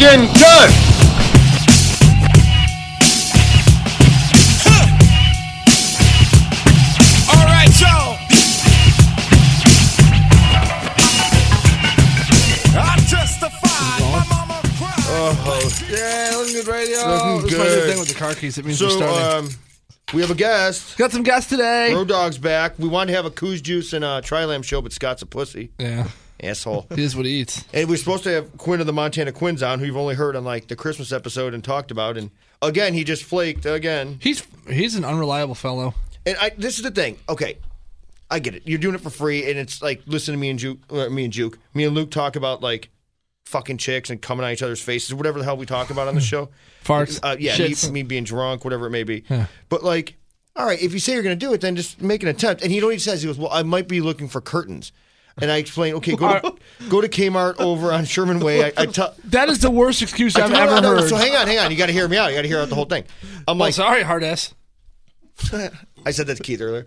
fucking good. All right, y'all. I testify. My mama cried. Yeah, looking good radio. Looking This is my new good. thing with the car keys. It means we're So, starting. we have a guest. Got some guests today. Road Dog's back. We wanted to have a Coos Juice and Tri-Lam show, but Scott's a pussy. Yeah, Asshole. he is what he eats. And we're supposed to have Quinn of the Montana Quins on, who you've only heard on like the Christmas episode and talked about. And again, he just flaked again. He's an unreliable fellow. And this is the thing. Okay, I get it. You're doing it for free, and it's like listen to me and Luke talk about like fucking chicks and coming on each other's faces, whatever the hell we talk about on the show. Farts, shits. me being drunk, whatever it may be. Yeah. But like, all right, if you say you're going to do it, then just make an attempt. And he says, he goes, well, I might be looking for curtains. And I explain, okay, go to Kmart over on Sherman Way. That is the worst excuse I've ever heard. So hang on. You got to hear me out. You got to hear out the whole thing. I'm like, sorry, hard ass. I said that to Keith earlier.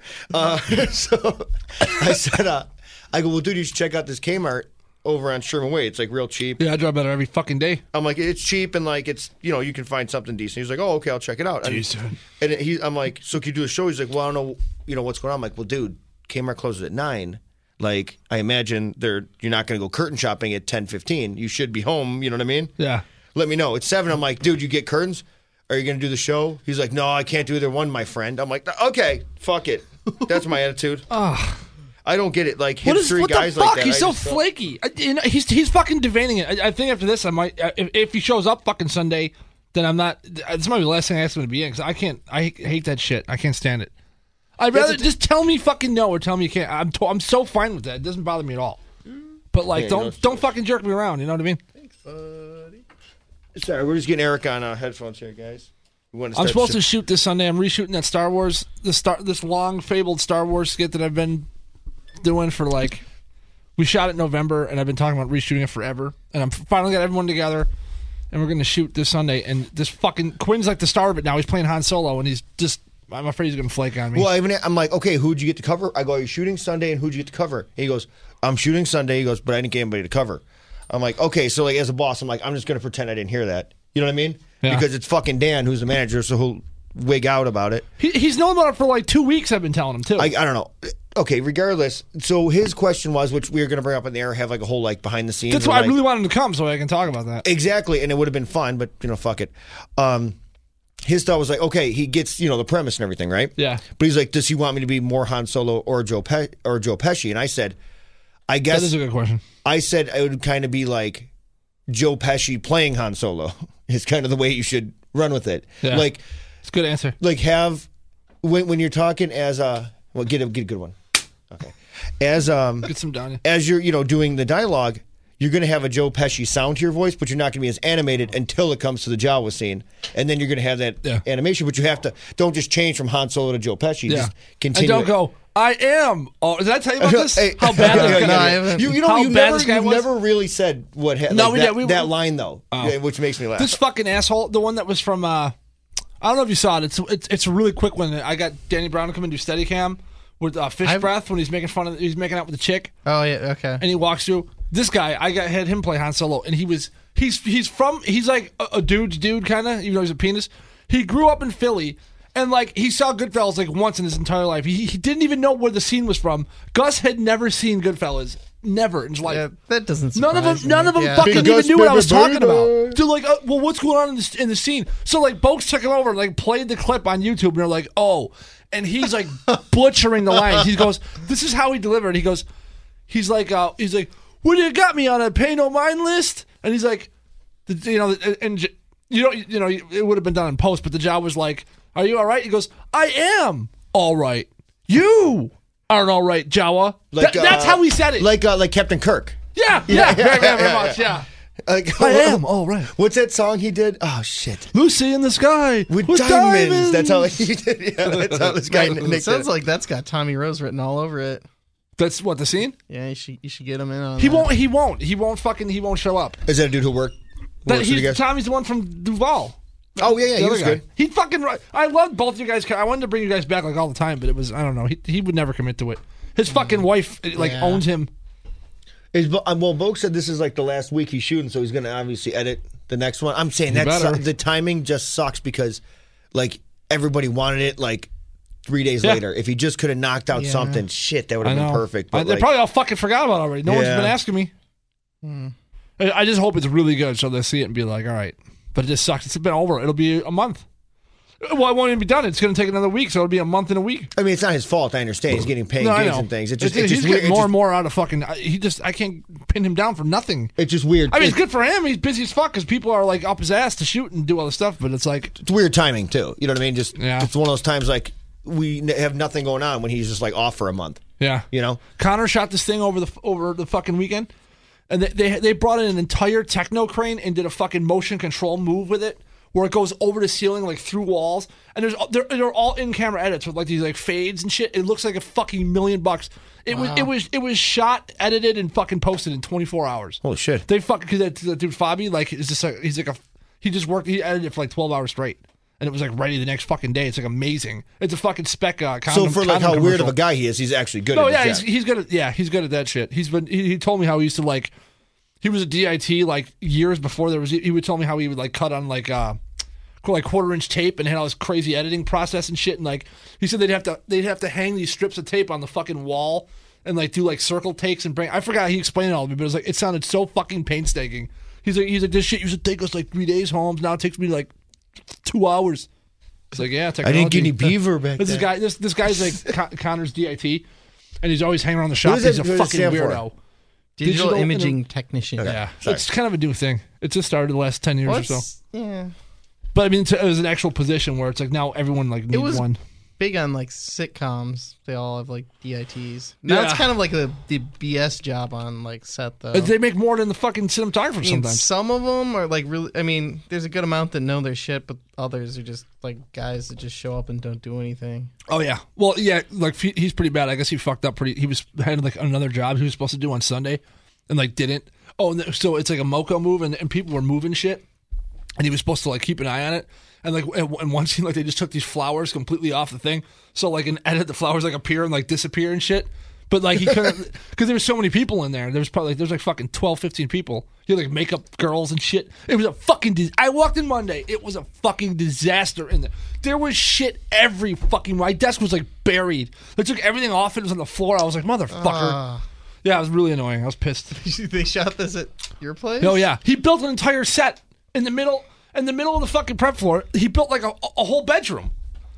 So I said, I go, well, dude, you should check out this Kmart over on Sherman Way. It's like real cheap. Yeah, I drive by there every fucking day. I'm like, it's cheap and like it's, you can find something decent. He's like, oh, okay, I'll check it out. Decent. And I'm like, so can you do a show? He's like, well, I don't know, what's going on. I'm like, well, dude, Kmart closes at 9. Like, I imagine you're not going to go curtain shopping at 10:15. You should be home. You know what I mean? Yeah. Let me know. It's 7. I'm like, dude, you get curtains? Are you going to do the show? He's like, no, I can't do either one, my friend. I'm like, okay, fuck it. That's my attitude. I don't get it. Like, hipstery guys like that. He's so flaky. He's fucking deveining it. I think after this, I might, if he shows up fucking Sunday, then I'm not, this might be the last thing I ask him to be in, because I hate that shit. I can't stand it. I'd rather just tell me fucking no or tell me you can't. I'm so fine with that. It doesn't bother me at all. But like, don't fucking jerk me around. You know what I mean? Thanks, buddy. Sorry, we're just getting Eric on headphones here, guys. I'm supposed to shoot this Sunday. I'm reshooting that Star Wars, this long fabled Star Wars skit that I've been doing for like. We shot it in November, and I've been talking about reshooting it forever. And I'm finally got everyone together, and we're going to shoot this Sunday. And this fucking Quinn's like the star of it now. He's playing Han Solo, and he's just. I'm afraid he's going to flake on me. Well, I'm like, okay, who'd you get to cover? I go, are you shooting Sunday, and who'd you get to cover? He goes, I'm shooting Sunday. He goes, but I didn't get anybody to cover. I'm like, okay, so like as a boss, I'm like, I'm just going to pretend I didn't hear that. You know what I mean? Yeah. Because it's fucking Dan who's the manager, so he'll wig out about it. He's known about it for like 2 weeks, I've been telling him, too. I don't know. Okay, regardless. So his question was, which we were going to bring up in the air, have like a whole like behind the scenes. That's why I really wanted him to come so I can talk about that. Exactly, and it would have been fun, but fuck it. His thought was like, okay, he gets the premise and everything, right? Yeah. But he's like, does he want me to be more Han Solo or Joe Pesci? And I said, I guess that is a good question. I said it would kind of be like Joe Pesci playing Han Solo. It's kind of the way you should run with it. Yeah. Like, it's a good answer. Like have when you're talking as get a good one. Okay. As get some down. As you're doing the dialogue. You're going to have a Joe Pesci sound to your voice, but you're not going to be as animated until it comes to the Jawa scene. And then you're going to have that animation, but you have to, don't just change from Han Solo to Joe Pesci. Yeah. Just continue. And don't go, I am. Oh, did I tell you about this? How bad this guy was? You never really said what happened. That line, though, which makes me laugh. This fucking asshole, the one that was from, I don't know if you saw it. It's a really quick one. I got Danny Brown to come and do Steadicam with Fish Breath when he's making out with the chick. Oh, yeah, okay. And he walks through. This guy, had him play Han Solo, and he's like a dude's dude, kind of, even though he's a penis. He grew up in Philly, and like he saw Goodfellas like once in his entire life. He didn't even know where the scene was from. Gus had never seen Goodfellas, never in his life. Yeah, that doesn't surprise me. None of them fucking even knew what I was talking about. They're like, well, what's going on in the scene? So like, Boaks took him over, and, like played the clip on YouTube, and they're like, oh, and he's like butchering the lines. He goes, this is how he delivered. He's like. What do you got me on a pay no mind list? And he's like, it would have been done in post, but the job was like, are you all right? He goes, I am all right. You aren't all right, Jawa. That's how he said it. Like Captain Kirk. Yeah, very much, yeah. Like, I am all right. What's that song he did? Oh shit! Lucy in the Sky with diamonds. That's how he did. Yeah, that's how this guy. It sounds like that's got Tommy Rose written all over it. That's what the scene. Yeah, you should get him in on. He won't show up. Is that a dude who works Tommy's the one from Duval. Oh yeah, he was good. He fucking. I loved both you guys. I wanted to bring you guys back like all the time, but it was I don't know. He would never commit to it. His fucking wife owns him. Well, Boke said this is like the last week he's shooting, so he's going to obviously edit the next one. I'm saying better. the timing just sucks because, like, everybody wanted it like 3 days later. If he just could have knocked out something, shit, that would have been perfect. But they probably all fucking forgot about it already. No one's been asking me. I just hope it's really good so they'll see it and be like, all right. But it just sucks. It's been over. It'll be a month. Well, it won't even be done. It's going to take another week, so it'll be a month and a week. I mean, it's not his fault. I understand. He's getting paid gigs and things. He's getting more and more out of fucking. I can't pin him down for nothing. It's just weird. I mean, it's good for him. He's busy as fuck because people are like up his ass to shoot and do all this stuff. But it's like it's weird timing too. You know what I mean? Just it's one of those times like we have nothing going on when he's just like off for a month. Yeah, you know. Connor shot this thing over the fucking weekend, and they brought in an entire techno crane and did a fucking motion control move with it, where it goes over the ceiling, like through walls, and they're all in camera edits with like these like fades and shit. It looks like a fucking $1 million. It was shot, edited, and fucking posted in 24 hours. Holy shit! They fucking because that dude Fabi like is just like he edited it for like 12 hours straight, and it was like ready the next fucking day. It's like amazing. It's a fucking spec. So for like how weird of a guy he is, he's actually good. No, at he's good at he's good at that shit. He told me how he used to like. He was a DIT like years before there was. He would tell me how he would like cut on like 1/4-inch tape and had all this crazy editing process and shit. And like he said, they'd have to hang these strips of tape on the fucking wall and like do like circle takes and bring. I forgot he explained it all to me, but it was like it sounded so fucking painstaking. He's like this shit used to take us like 3 days, Holmes. Now it takes me like 2 hours. It's like technology. I didn't get any beaver back then. This guy's like Connor's DIT, and he's always hanging around the shop. He's a fucking weirdo. Digital imaging technician. Okay. Yeah, it's kind of a new thing. It just started the last 10 years or so. Yeah. But I mean, it was an actual position where it's like now everyone like needs one. Big on like sitcoms. They all have like DITs. Now it's kind of like the BS job on like set though. They make more than the fucking cinematographer sometimes. Some of them are like really. I mean, there's a good amount that know their shit, but others are just like guys that just show up and don't do anything. Oh yeah, well yeah, like he's pretty bad. I guess he fucked up pretty. He had like another job he was supposed to do on Sunday, and like didn't. Oh, so it's like a Moco move, and people were moving shit, and he was supposed to like keep an eye on it. And like in one scene, like they just took these flowers completely off the thing. So like in edit, the flowers like appear and like disappear and shit. But like he couldn't because there was so many people in there. There's like fucking 12, 15 people. You had like makeup girls and shit. It was a fucking. I walked in Monday. It was a fucking disaster in there. There was shit every fucking. My desk was like buried. They took everything off. It was on the floor. I was like, motherfucker. Yeah, it was really annoying. I was pissed. They shot this at your place? Oh yeah, he built an entire set in the middle. In the middle of the fucking prep floor, he built like a whole bedroom.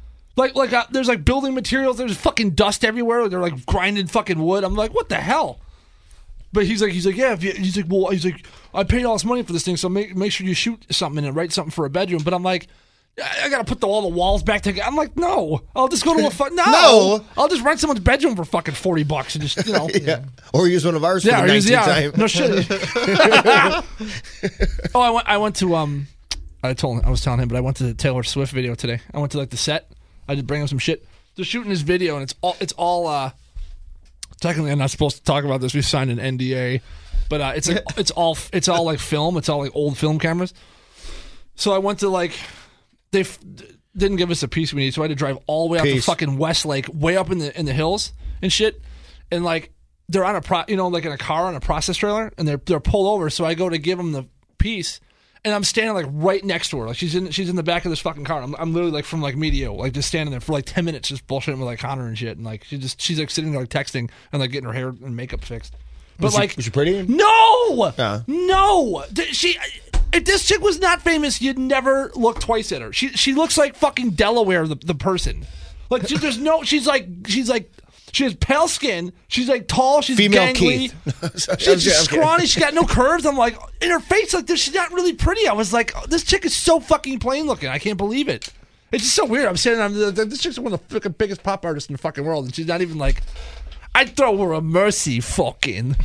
There's like building materials. There's fucking dust everywhere. They're like grinding fucking wood. I'm like, what the hell? But he's like, yeah. He's like, I paid all this money for this thing, so make sure you shoot something and write something for a bedroom. But I'm like, I gotta put all the walls back together. I'm like, no, I'll just go to no. I'll just rent someone's bedroom for fucking $40 and just yeah. Or use one of ours for the 19th time. No shit. I went to I was telling him, but I went to the Taylor Swift video today. I went to like the set. I did bring him some shit. They're shooting this video, and it's all. Technically, I'm not supposed to talk about this. We signed an NDA, but it's like it's all like film. It's all like old film cameras. So I went to like they didn't give us a piece we need, so I had to drive all the way out to fucking Westlake, way up in the hills and shit, and like they're on like in a car on a process trailer, and they're pulled over. So I go to give them the piece. And I'm standing like right next to her, like she's in the back of this fucking car. I'm literally like from like Medio, like just standing there for like 10 minutes, just bullshitting with like Connor and shit, and like she's like sitting there like texting and like getting her hair and makeup fixed. But was she pretty? No, no. If this chick was not famous, you'd never look twice at her. She looks like fucking Delaware, the person. Like she's like. She has pale skin. She's like tall. She's female gangly. She's scrawny. She's got no curves. I'm like, in her face, like this, she's not really pretty. I was like, this chick is so fucking plain looking. I can't believe it. It's just so weird. I'm saying this chick's one of the fucking biggest pop artists in the fucking world, and she's not even like. I'd throw her a mercy, fucking.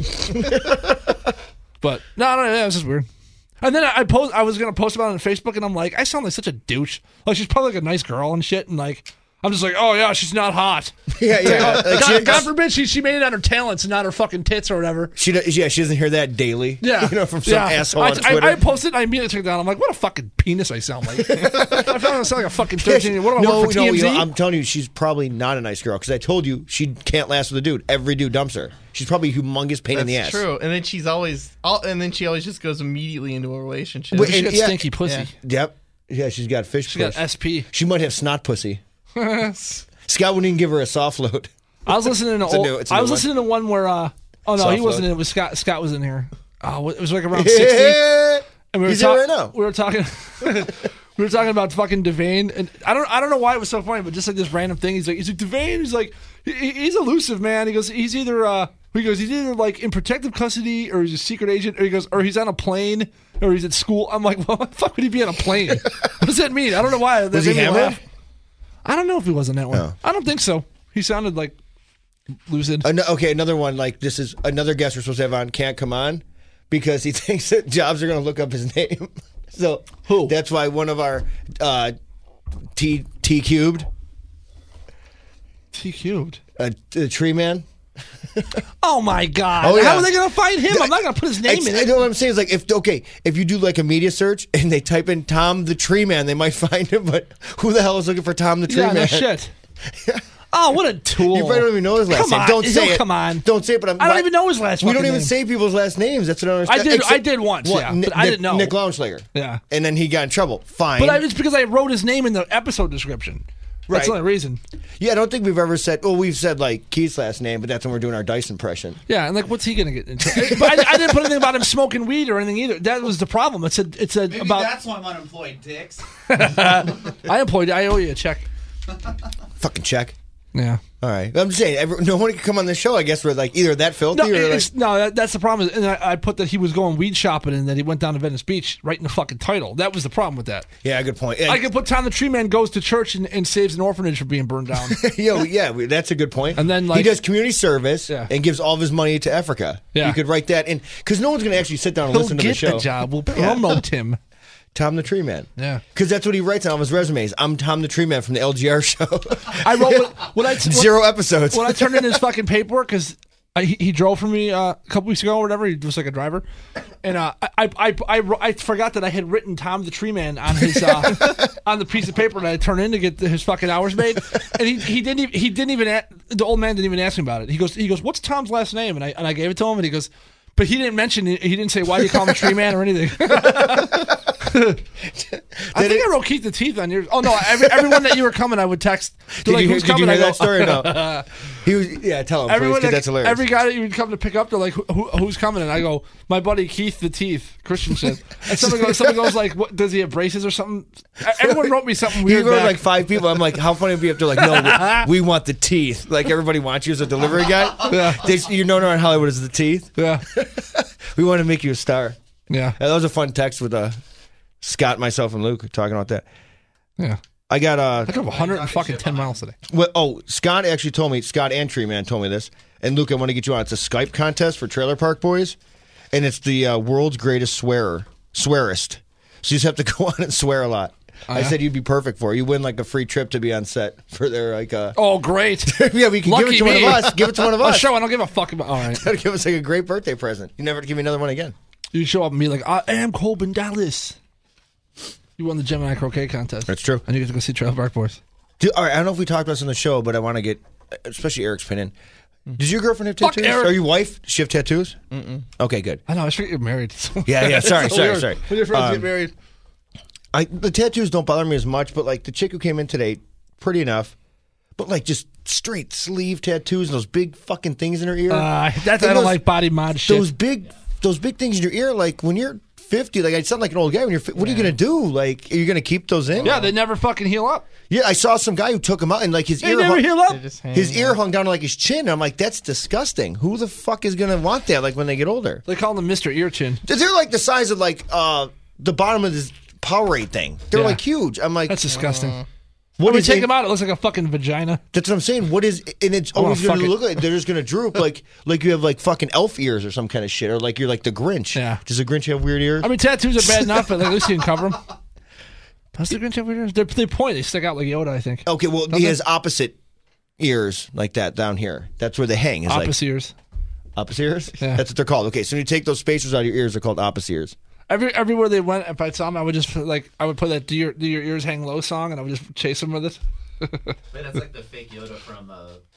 But no, it was just weird. And then I was gonna post about it on Facebook, and I'm like, I sound like such a douche. Like she's probably like a nice girl and shit, and like. I'm just like, oh yeah, she's not hot. Yeah. God forbid she made it on her talents and not her fucking tits or whatever. She doesn't hear that daily. Yeah, from some asshole on Twitter. I posted and I immediately took it down. I'm like, what a fucking penis I sound like. I sound like a fucking 13. What do I work for TMZ? I'm telling you, she's probably not a nice girl because I told you she can't last with a dude. Every dude dumps her. She's probably a humongous pain in the ass. That's true. And then she always just goes immediately into a relationship. She got stinky pussy. Yep. Yeah, she's got fish She puss. got SP. She might have snot pussy. Scott wouldn't even give her a soft load. I was listening to listening to one where he Soft wasn't load. in it. It was Scott. Scott was in here. Oh, it was like around 60. And He's here right now. We were talking. We were talking about fucking Devane, and I don't know why it was so funny, but just like this random thing. He's like Devane. He's like he's elusive, man. He goes he's either like in protective custody or he's a secret agent, or he goes or he's on a plane or he's at school. I'm like, well, why the fuck would he be on a plane? What does that mean? I don't know why. Was he hammered? I don't know if he was on that one. No. I don't think so. He sounded like lucid. Okay, another one. Like this is another guest we're supposed to have on. Can't come on because he thinks that Jobs are going to look up his name. So who? That's why one of our T cubed. T cubed. The tree man. Oh my God! Oh, yeah. How are they going to find him? I'm not going to put his name in I it. know what I'm saying is like if you do like a media search and they type in Tom the Tree Man, they might find him. But who the hell is looking for Tom the Tree Man? No shit. Oh, what a tool! You probably don't even know his last name. Don't say it. Come on. Don't say it. But I don't even know his last. We don't even name. say people's last names. That's what I understand. I did once. What, yeah, but I didn't know. Nick Launschlager. Yeah, and then he got in trouble. Fine. But it's because I wrote his name in the episode description. That's the only reason. Yeah, I don't think we've ever said. Well, we've said like Keith's last name, but that's when we're doing our Dice impression. Yeah, and like, what's he gonna get into? But I didn't put anything about him smoking weed or anything either. That was the problem. It said Maybe about. that's why I'm unemployed, dicks. I owe you a check. Fucking check. Yeah. All right. I'm just saying, no one can come on this show. I guess we're like either that filthy or like. That's the problem. And I put that he was going weed shopping and that he went down to Venice Beach right in the fucking title. That was the problem with that. Yeah, good point. I could put Tom the Tree Man goes to church and saves an orphanage from being burned down. That's a good point. And then he does community service and gives all of his money to Africa. Yeah. You could write that in because no one's going to actually sit down and listen to the show. He'll get the job. We'll promote him. Tom the Tree Man. Yeah. Because that's what he writes on all his resumes. I'm Tom the Tree Man from the LGR show. I wrote 0 episodes. When I turned in his fucking paperwork, because he drove for me a couple weeks ago or whatever. He was like a driver. And I forgot that I had written Tom the Tree Man on his on the piece of paper that I turned in to get his fucking hours made. And he didn't even the old man didn't even ask me about it. He goes, what's Tom's last name? And I gave it to him and he goes, but he didn't mention it. He didn't say, why do you call him Tree Man or anything. I think I wrote Keith the Teeth on yours. Oh no! Everyone that you were coming, I would text. Did you hear that story or no? He was. Yeah, tell him please, because that's hilarious. Every guy that you would come to pick up, they're like, "Who's coming?" And I go, "My buddy Keith the Teeth." Christensen. And someone goes like, "What does he have braces or something?" Everyone wrote me something weird. He wrote back. like 5 people. I'm like, how funny would it be if they're like, no, we want the teeth. Like everybody wants you as a delivery guy. Yeah. You're known around Hollywood as the teeth. Yeah. We want to make you a star. Yeah. That was a fun text with Scott, myself, and Luke talking about that. Yeah. I got I drove 110 miles today. Well, Scott actually told me. Scott and Tree Man told me this. And Luke, I want to get you on. It's a Skype contest for Trailer Park Boys, and it's the world's greatest swearist. So you just have to go on and swear a lot. I said you'd be perfect for it. You win like a free trip to be on set for their like. Oh, great! Yeah, we can give it to one of us. Give it to one of us. Show. I don't give a fuck about. All right, that'll give us like a great birthday present. You never give me another one again. You show up and be like, I am Colbin Dallas. You won the Gemini croquet contest. That's true. And you get to go see Trailer Park Boys. All right, I don't know if we talked about this on the show, but I want to get, especially Eric's opinion. Does your girlfriend have tattoos? Eric. Or your wife? Does she have tattoos? Mm-mm. Okay, good. I know. I forget you're married. Yeah. Sorry. When your friends get married. The tattoos don't bother me as much, but like the chick who came in today, pretty enough. But like just straight sleeve tattoos and those big fucking things in her ear. I don't like body mod shit. Those big things in your ear, like when you're 50, like I sound like an old guy. When you're, what are you gonna do? Like, are you gonna keep those in? Yeah, they never fucking heal up. Yeah, I saw some guy who took them out and like his ear never heal up. His ear hung down to like his chin. I'm like, that's disgusting. Who the fuck is gonna want that? Like when they get older, they call them Mr. Ear Chin. They're like the size of like the bottom of this Powerade thing. They're like huge. I'm like, that's disgusting. What when we take them out, it looks like a fucking vagina. That's what I'm saying. What is, and it's always going to look like they're just going to droop like you have like fucking elf ears or some kind of shit, or like you're like the Grinch. Yeah. Does the Grinch have weird ears? I mean, tattoos are bad enough, but at least you can cover them. Does the Grinch have weird ears? They point. They stick out like Yoda, I think. Okay, well, Don't he they? has opposite ears like that down here. That's where they hang. Is Opposite ears. Opposite ears? Yeah. That's what they're called. Okay, so when you take those spacers out of your ears, they're called opposite ears. Everywhere they went, if I saw them, I would just I would put that "Do Your Ears Hang Low" song, and I would just chase them with it. Wait, that's like the fake Yoda from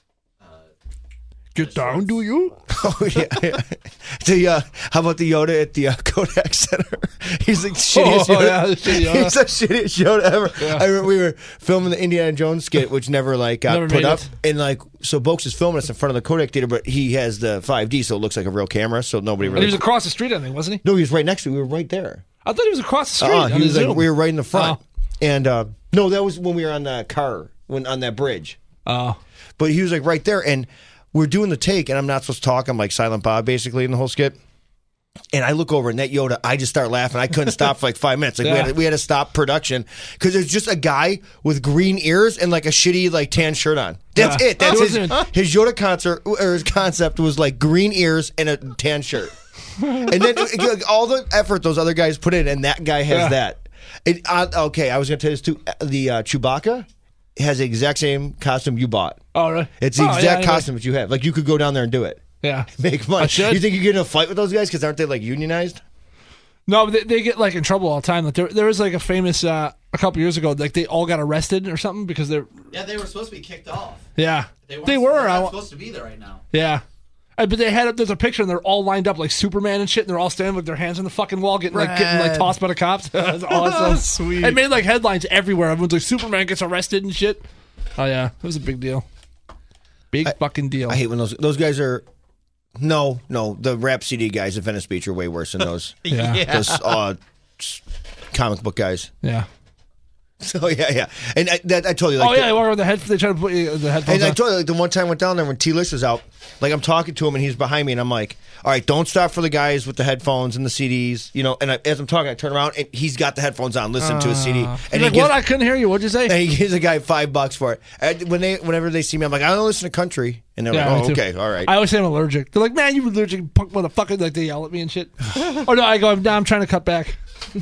Get down, do you? Oh, yeah. How about the Yoda at the Kodak Center? He's the shittiest Yoda. Yeah, the shitty Yoda. He's the shittiest Yoda ever. Yeah. I remember we were filming the Indiana Jones skit, which never got Never put made up. it. And so Boakes is filming us in front of the Kodak theater, but he has the 5D, so it looks like a real camera, so nobody And really... he was across the street, I think, wasn't he? No, he was right next to me. We were right there. I thought he was across the street. on He was the like, Zoom. we were right in the front. Oh. And no, that was when we were on the car, on that bridge. Oh. But he was like right there, and we're doing the take, and I'm not supposed to talk. I'm like Silent Bob basically in the whole skit. And I look over, and that Yoda, I just start laughing. I couldn't stop for like 5 minutes. Like Yeah. we had to stop production because there's just a guy with green ears and like a shitty like tan shirt on. That's Yeah. it. That's It his wasn't Yoda concert or his concept was like green ears and a tan shirt. And then all the effort those other guys put in, and that guy has Yeah. that. Okay, I was going to tell you this too. The Chewbacca has the exact same costume you bought. Oh, really? It's the Oh, exact yeah, costume that you have. Like you could go down there and do it. Yeah. Make money. I should. You think you get in a fight with those guys because aren't they like unionized? No, but they get like in trouble all the time. Like there was like a famous a couple years ago, like they all got arrested or something because they're they were supposed to be kicked off. yeah They they were They're not I- supposed to be there right now. yeah. But they had there's a picture and they're all lined up like Superman and shit, and they're all standing with their hands on the fucking wall, getting Rad. tossed by the cops. That's awesome. Sweet. It made like headlines everywhere. Everyone's like Superman gets arrested and shit. Oh yeah, it was a big deal. Big fucking deal. I hate when those guys are. No, the Rap CD guys at Venice Beach are way worse than those. Yeah. Those comic book guys. Yeah. So yeah, and I told you. Like, Oh yeah, they walk around they try to put the headphones And I on. told you, like, the one time I went down there when T-Lish was out, like, I'm talking to him and he's behind me and I'm like, all right, don't stop for the guys with the headphones and the CDs, and as I'm talking, I turn around and he's got the headphones on, listening to his CD. And You're like, what? I couldn't hear you. What'd you say? and he gives a guy $5 for it. And whenever they see me, I'm like, I don't listen to country. And they're Yeah, like, me oh, too. okay, all right. I always say I'm allergic. They're like, man, you allergic punk motherfucker. Like, they yell at me and shit. Or no, I go, no, I'm trying to cut back.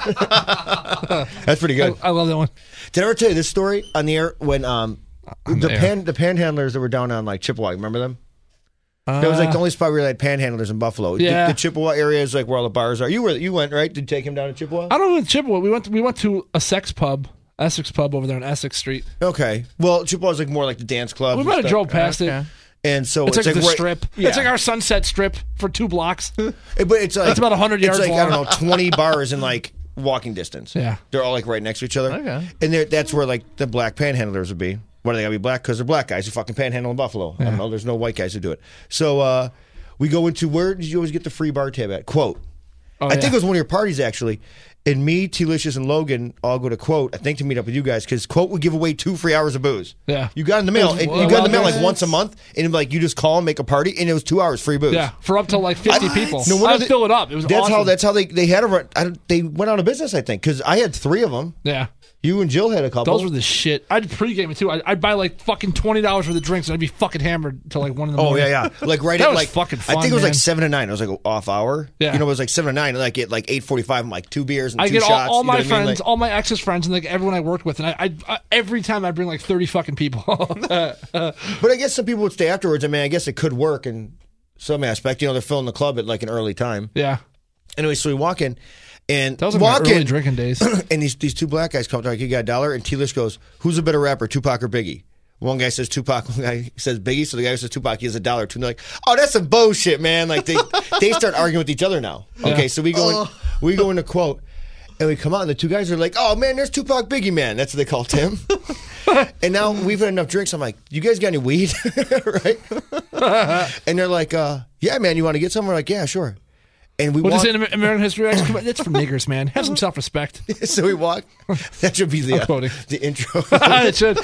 That's pretty good. I love that one. Did I ever tell you this story on the air when the air. panhandlers that were down on like Chippewa? Remember them? That was like the only spot where we had panhandlers in Buffalo. Yeah. The Chippewa area is like where all the bars are. You went, right? Did you take him down to Chippewa? I don't know in Chippewa. We went to a Essex pub over there on Essex Street. Okay. Well, Chippewa is like more like the dance club. We might have drove past Okay. it. And so It's like the right- strip. Yeah. It's like our Sunset Strip for 2 blocks. But it's like It's about 100 yards It's like long. I don't know, 20 bars in like walking distance. Yeah. They're all like right next to each other. Okay. And that's where like the black panhandlers would be. Why do they gotta be black? Because they're black guys who fucking panhandle in Buffalo. I don't know. There's no white guys who do it. So we go into, where did you always get the free bar tab at? Quote. Oh, I think yeah. it was one of your parties actually. And me, T-Licious, and Logan all go to Quote, I think, to meet up with you guys, because Quote would give away 2 free hours of booze. Yeah. You got in the mail. It was- And you got in the mail like well, once a month, and like you just call and make a party, and it was 2 hours free booze. Yeah, for up to like 50 people. No wonder I would they- fill it up. It was That's awesome. how they had they went out of business, I think, because I had 3 of them. Yeah. You and Jill had a couple. Those were the shit. I'd pregame it too. I'd buy like fucking $20 for the drinks, and I'd be fucking hammered till like 1 in the Oh morning. yeah. Like right That at was like fucking I fun, think it was like man. 7 to 9. It was like an off hour. Yeah. It was like 7 to 9. Like at like 8:45, I'm like 2 beers and I 2 get shots. all you know my what I mean? friends, Like- all my ex's friends, and like everyone I worked with, and I every time I'd bring like 30 fucking people. But I guess some people would stay afterwards. I mean, I guess it could work in some aspect. They're filling the club at like an early time. Yeah, Anyway, so we walk in, and that was like my early drinking days. and these 2 black guys come up, like, you got $1, and T-Lish goes, who's a better rapper, Tupac or Biggie? One guy says Tupac, one guy says Biggie, so the guy who says Tupac, he has $1 too. And they're like, oh, that's some bullshit, man. Like they start arguing with each other now. Okay, so we go into Quote, and we come out, and the 2 guys are like, oh man, there's Tupac Biggie man. That's what they call Tim. And now we've had enough drinks. I'm like, you guys got any weed? Right? And they're like, yeah, man, you want to get some? We're like, yeah, sure. And we What walk, is it in American History X? Come on, that's for niggers, man. Have some self-respect. so we walk. That should be I'm quoting. the intro. It should.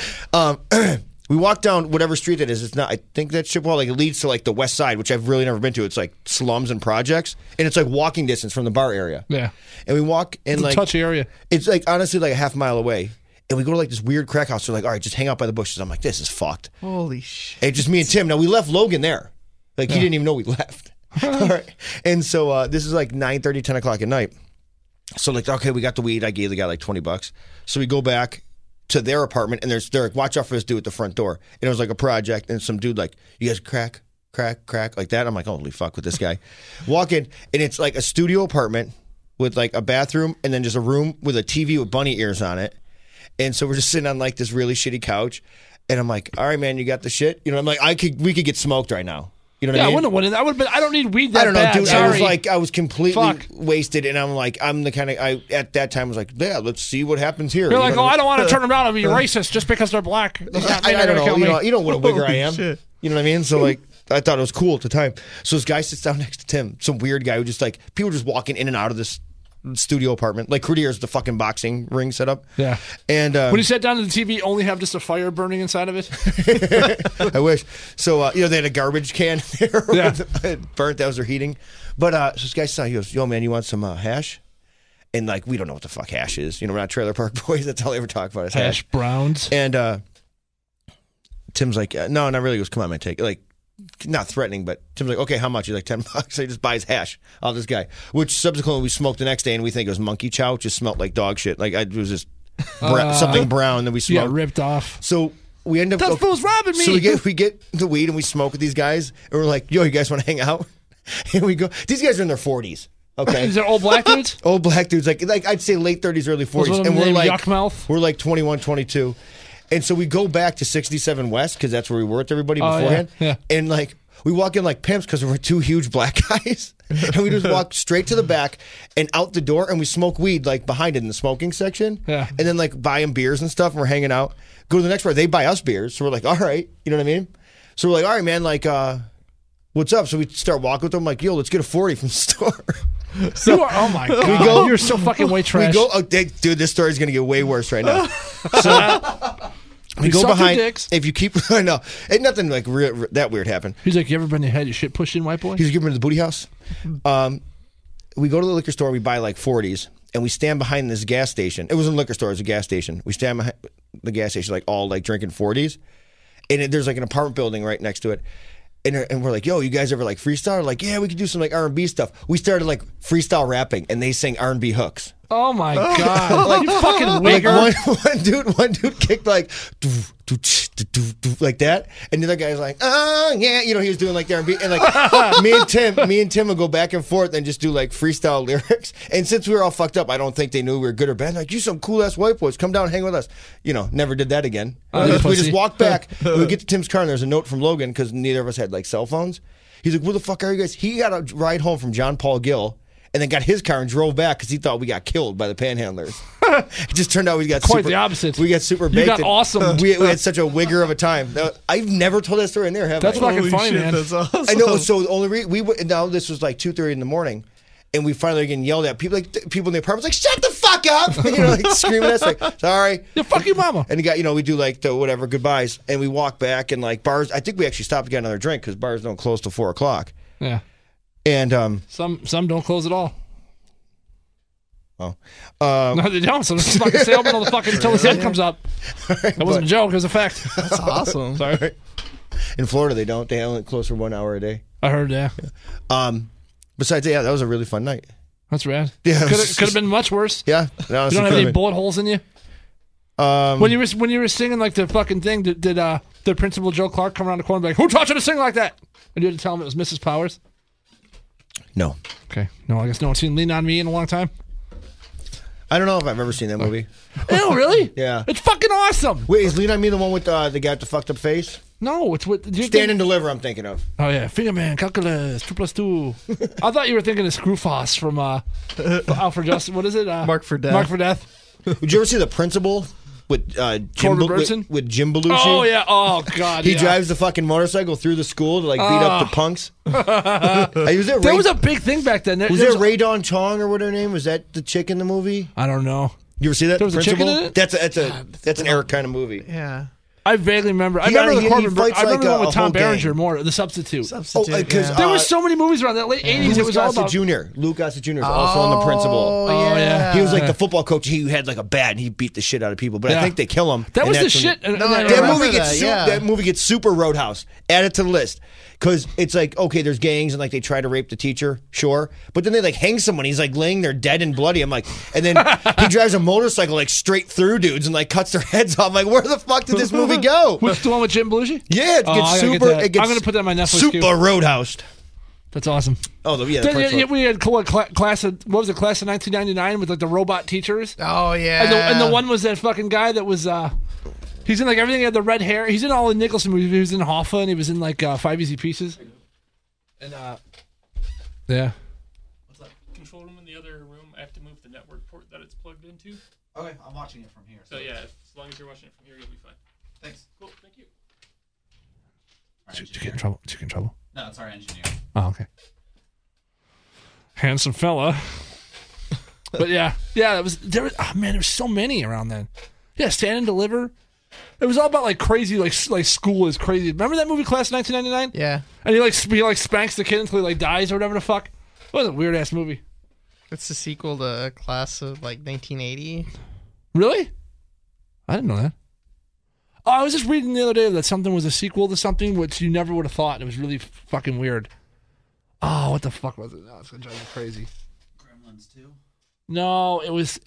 We walk down whatever street that is. It's not. I think that's Chippewa. Like it leads to like the west side, which I've really never been to. It's like slums and projects, and it's like walking distance from the bar area. Yeah. And we walk and It's a like touchy area. It's like honestly like a half mile away. And we go to like this weird crack house. They're like, all right, just hang out by the bushes. I'm like, this is fucked. Holy shit. And just me and Tim. Now we left Logan there. Like he didn't even know we left. All right. And so this is like 9:30, 10 o'clock at night. So like, okay, we got the weed. I gave the guy like $20. So we go back to their apartment, and they're like, watch out for this dude at the front door. And it was like a project, and some dude like, you guys crack like that. I'm like, holy fuck with this guy. Walk in, and it's like a studio apartment with like a bathroom, and then just a room with a TV with bunny ears on it. And so we're just sitting on like this really shitty couch, and I'm like, all right, man, you got the shit. You know, I'm like, we could get smoked right now. You know what I mean? I wouldn't have went in. I don't need weed that I don't know, bad. dude. Sorry. I was completely wasted, and I'm like, I'm the kind of I at that time was like, yeah, let's see what happens here. You're like, I don't want to turn them down and be racist just because they're black. I don't know. You know what a wigger I am. You know what I mean? So like, I thought it was cool at the time. So this guy sits down next to Tim, some weird guy who just like people just walking in and out of this studio apartment, like Crudier's the fucking boxing ring set up. Yeah. And when you sat down to the TV, only have just a fire burning inside of it. I wish. So they had a garbage can there. Yeah. Burnt. That was their heating. But so this guy saw. He goes, "Yo, man, you want some hash?" And like, we don't know what the fuck hash is. You know, we're not Trailer Park Boys. That's all they ever talk about is hash browns. And Tim's like, no, not really. He goes, come on, man, take it. Like, not threatening, but Tim's like, okay, how much? He's like, $10. So he just buys hash off this guy, which subsequently we smoked the next day, and we think it was monkey chow. It just smelled like dog shit. Like it was just something brown that we smoked. Yeah, ripped off. So we end up. That fool's robbing me. So we get the weed and we smoke with these guys, and we're like, yo, you guys want to hang out? And we go. These guys are in their 40s. Okay, these are old black dudes. Old black dudes, like I'd say late 30s, early 40s, and we're like yuck mouth. We're like 21, 22. And so we go back to 67 West because that's where we were with everybody beforehand. Yeah. And like we walk in like pimps because we're two huge black guys, and we just walk straight to the back and out the door, and we smoke weed like behind it in the smoking section. Yeah. And then like buy them beers and stuff, and we're hanging out. Go to the next bar, they buy us beers, so we're like, all right, you know what I mean? So we're like, all right, man, like, what's up? So we start walking with them, like, yo, let's get a 40 from the store. So, oh my god, you're so fucking way trash. We go, dude, this story's gonna get way worse right now. So. We go behind. If you keep, I know, ain't nothing like that weird happened. He's like, you ever been had your shit pushed in, white boy? He's like, you ever been to the booty house? We go to the liquor store. We buy like 40s, and we stand behind this gas station. It wasn't a liquor store; it was a gas station. We stand behind the gas station, like all like drinking 40s, and there's like an apartment building right next to it. And we're like, yo, you guys ever like freestyle? We're like, yeah, we could do some like R&B stuff. We started like freestyle rapping, and they sang R&B hooks. Oh my god! Like, you fucking wigger. One dude kicked like like that, and the other guy's like, oh yeah, you know, he was doing like the R&B, and like me and Tim would go back and forth and just do like freestyle lyrics. And since we were all fucked up, I don't think they knew we were good or bad. Like, you some cool ass white boys, come down and hang with us. You know, never did that again. We just walked back. And we get to Tim's car, and there's a note from Logan because neither of us had like cell phones. He's like, where the fuck are you guys? He got a ride home from John Paul Gill. And then got his car and drove back because he thought we got killed by the panhandlers. It just turned out we got quite the opposite. We got super baked. You got awesome. We had such a wigger of a time. I've never told that story in there, have That's I? fucking funny, man. That's awesome. I know. So the only now this was like 2:30 in the morning, and we finally getting yelled at. People in the apartment like, shut the fuck up, you know, like screaming at us like, sorry, yeah, fuck you, mama. And we do like the whatever goodbyes, and we walk back, and like bars. I think we actually stopped to get another drink because bars don't close till 4 o'clock. Yeah. And some don't close at all. Oh. No, they don't. So this is fucking salesman until the sun comes up. That wasn't a joke. It was a fact. That's awesome. Sorry. In Florida, they don't. They only close for 1 hour a day. I heard that. Besides, yeah, that was a really fun night. That's rad. Yeah, could have been much worse. Yeah. No, you don't have any bullet holes in you. When you were singing like the fucking thing, did the Principal Joe Clark come around the corner and be like, who taught you to sing like that? And you had to tell him it was Mrs. Powers? No. Okay. No, I guess no one's seen Lean on Me in a long time. I don't know if I've ever seen that movie. Oh, really? Yeah. It's fucking awesome. Wait, is Lean on Me the one with the guy with the fucked up face? No, it's with... Stand and Deliver, I'm thinking of. Oh, yeah. Fingerman, Calculus, 2 + 2. I thought you were thinking of Screwfoss from Out for Justice. What is it? Mark for Death. Mark for Death. Did you ever see The Principal? With Jim with Jim Belushi. Oh yeah! Oh god! He drives the fucking motorcycle through the school to like beat up the punks. There was a big thing back then. Was there Ray Dawn Chong or what her name was? That the chick in the movie? I don't know. You ever see that? There was a chick in it? That's an Eric kind of movie. Yeah. I vaguely remember. I remember the one with Tom Berenger more. The Substitute. Because there were so many movies around that late '80s. It was all about Lou Gossett Jr. is also in The Principal. Oh yeah. He was like the football coach. He had like a bat and he beat the shit out of people. But I think they kill him. That was the shit. That movie gets super Roadhouse. Add it to the list. Because it's like, okay, there's gangs and like they try to rape the teacher, sure, but then they like hang someone. He's like laying there dead and bloody. I'm like, and then he drives a motorcycle like straight through dudes and like cuts their heads off. I'm like, where the fuck did this movie go? What's the one with Jim Belushi? Yeah, it Oh, gets I gotta get super. that. It gets I'm gonna put that on my Netflix Super queue. Roadhouse. That's awesome. Oh, yeah. The first one. We had class of what was it? Class of 1999 with like the robot teachers. Oh yeah. And the one was that fucking guy that was. He's in like everything. He had the red hair. He's in all the Nicholson movies. He was in Hoffa and he was in like 5 Easy Pieces. And yeah. What's up? Control room in the other room. I have to move the network port that it's plugged into. Okay, I'm watching it from here. So yeah, as long as you're watching it from here, you'll be fine. Thanks. Cool. Thank you. Did you get in trouble? Did you get in trouble? No, it's our engineer. Oh, okay. Handsome fella. But yeah, there was oh man, there was so many around then. Yeah, Stand and Deliver. It was all about like crazy, like school is crazy. Remember that movie Class of 1999? Yeah. And he like spanks the kid until he like dies or whatever the fuck. It was a weird ass movie. It's the sequel to Class of like 1980. Really? I didn't know that. Oh, I was just reading the other day that something was a sequel to something which you never would have thought. It was really fucking weird. Oh, what the fuck was it? No, it's gonna drive me crazy. Gremlins 2? No, it was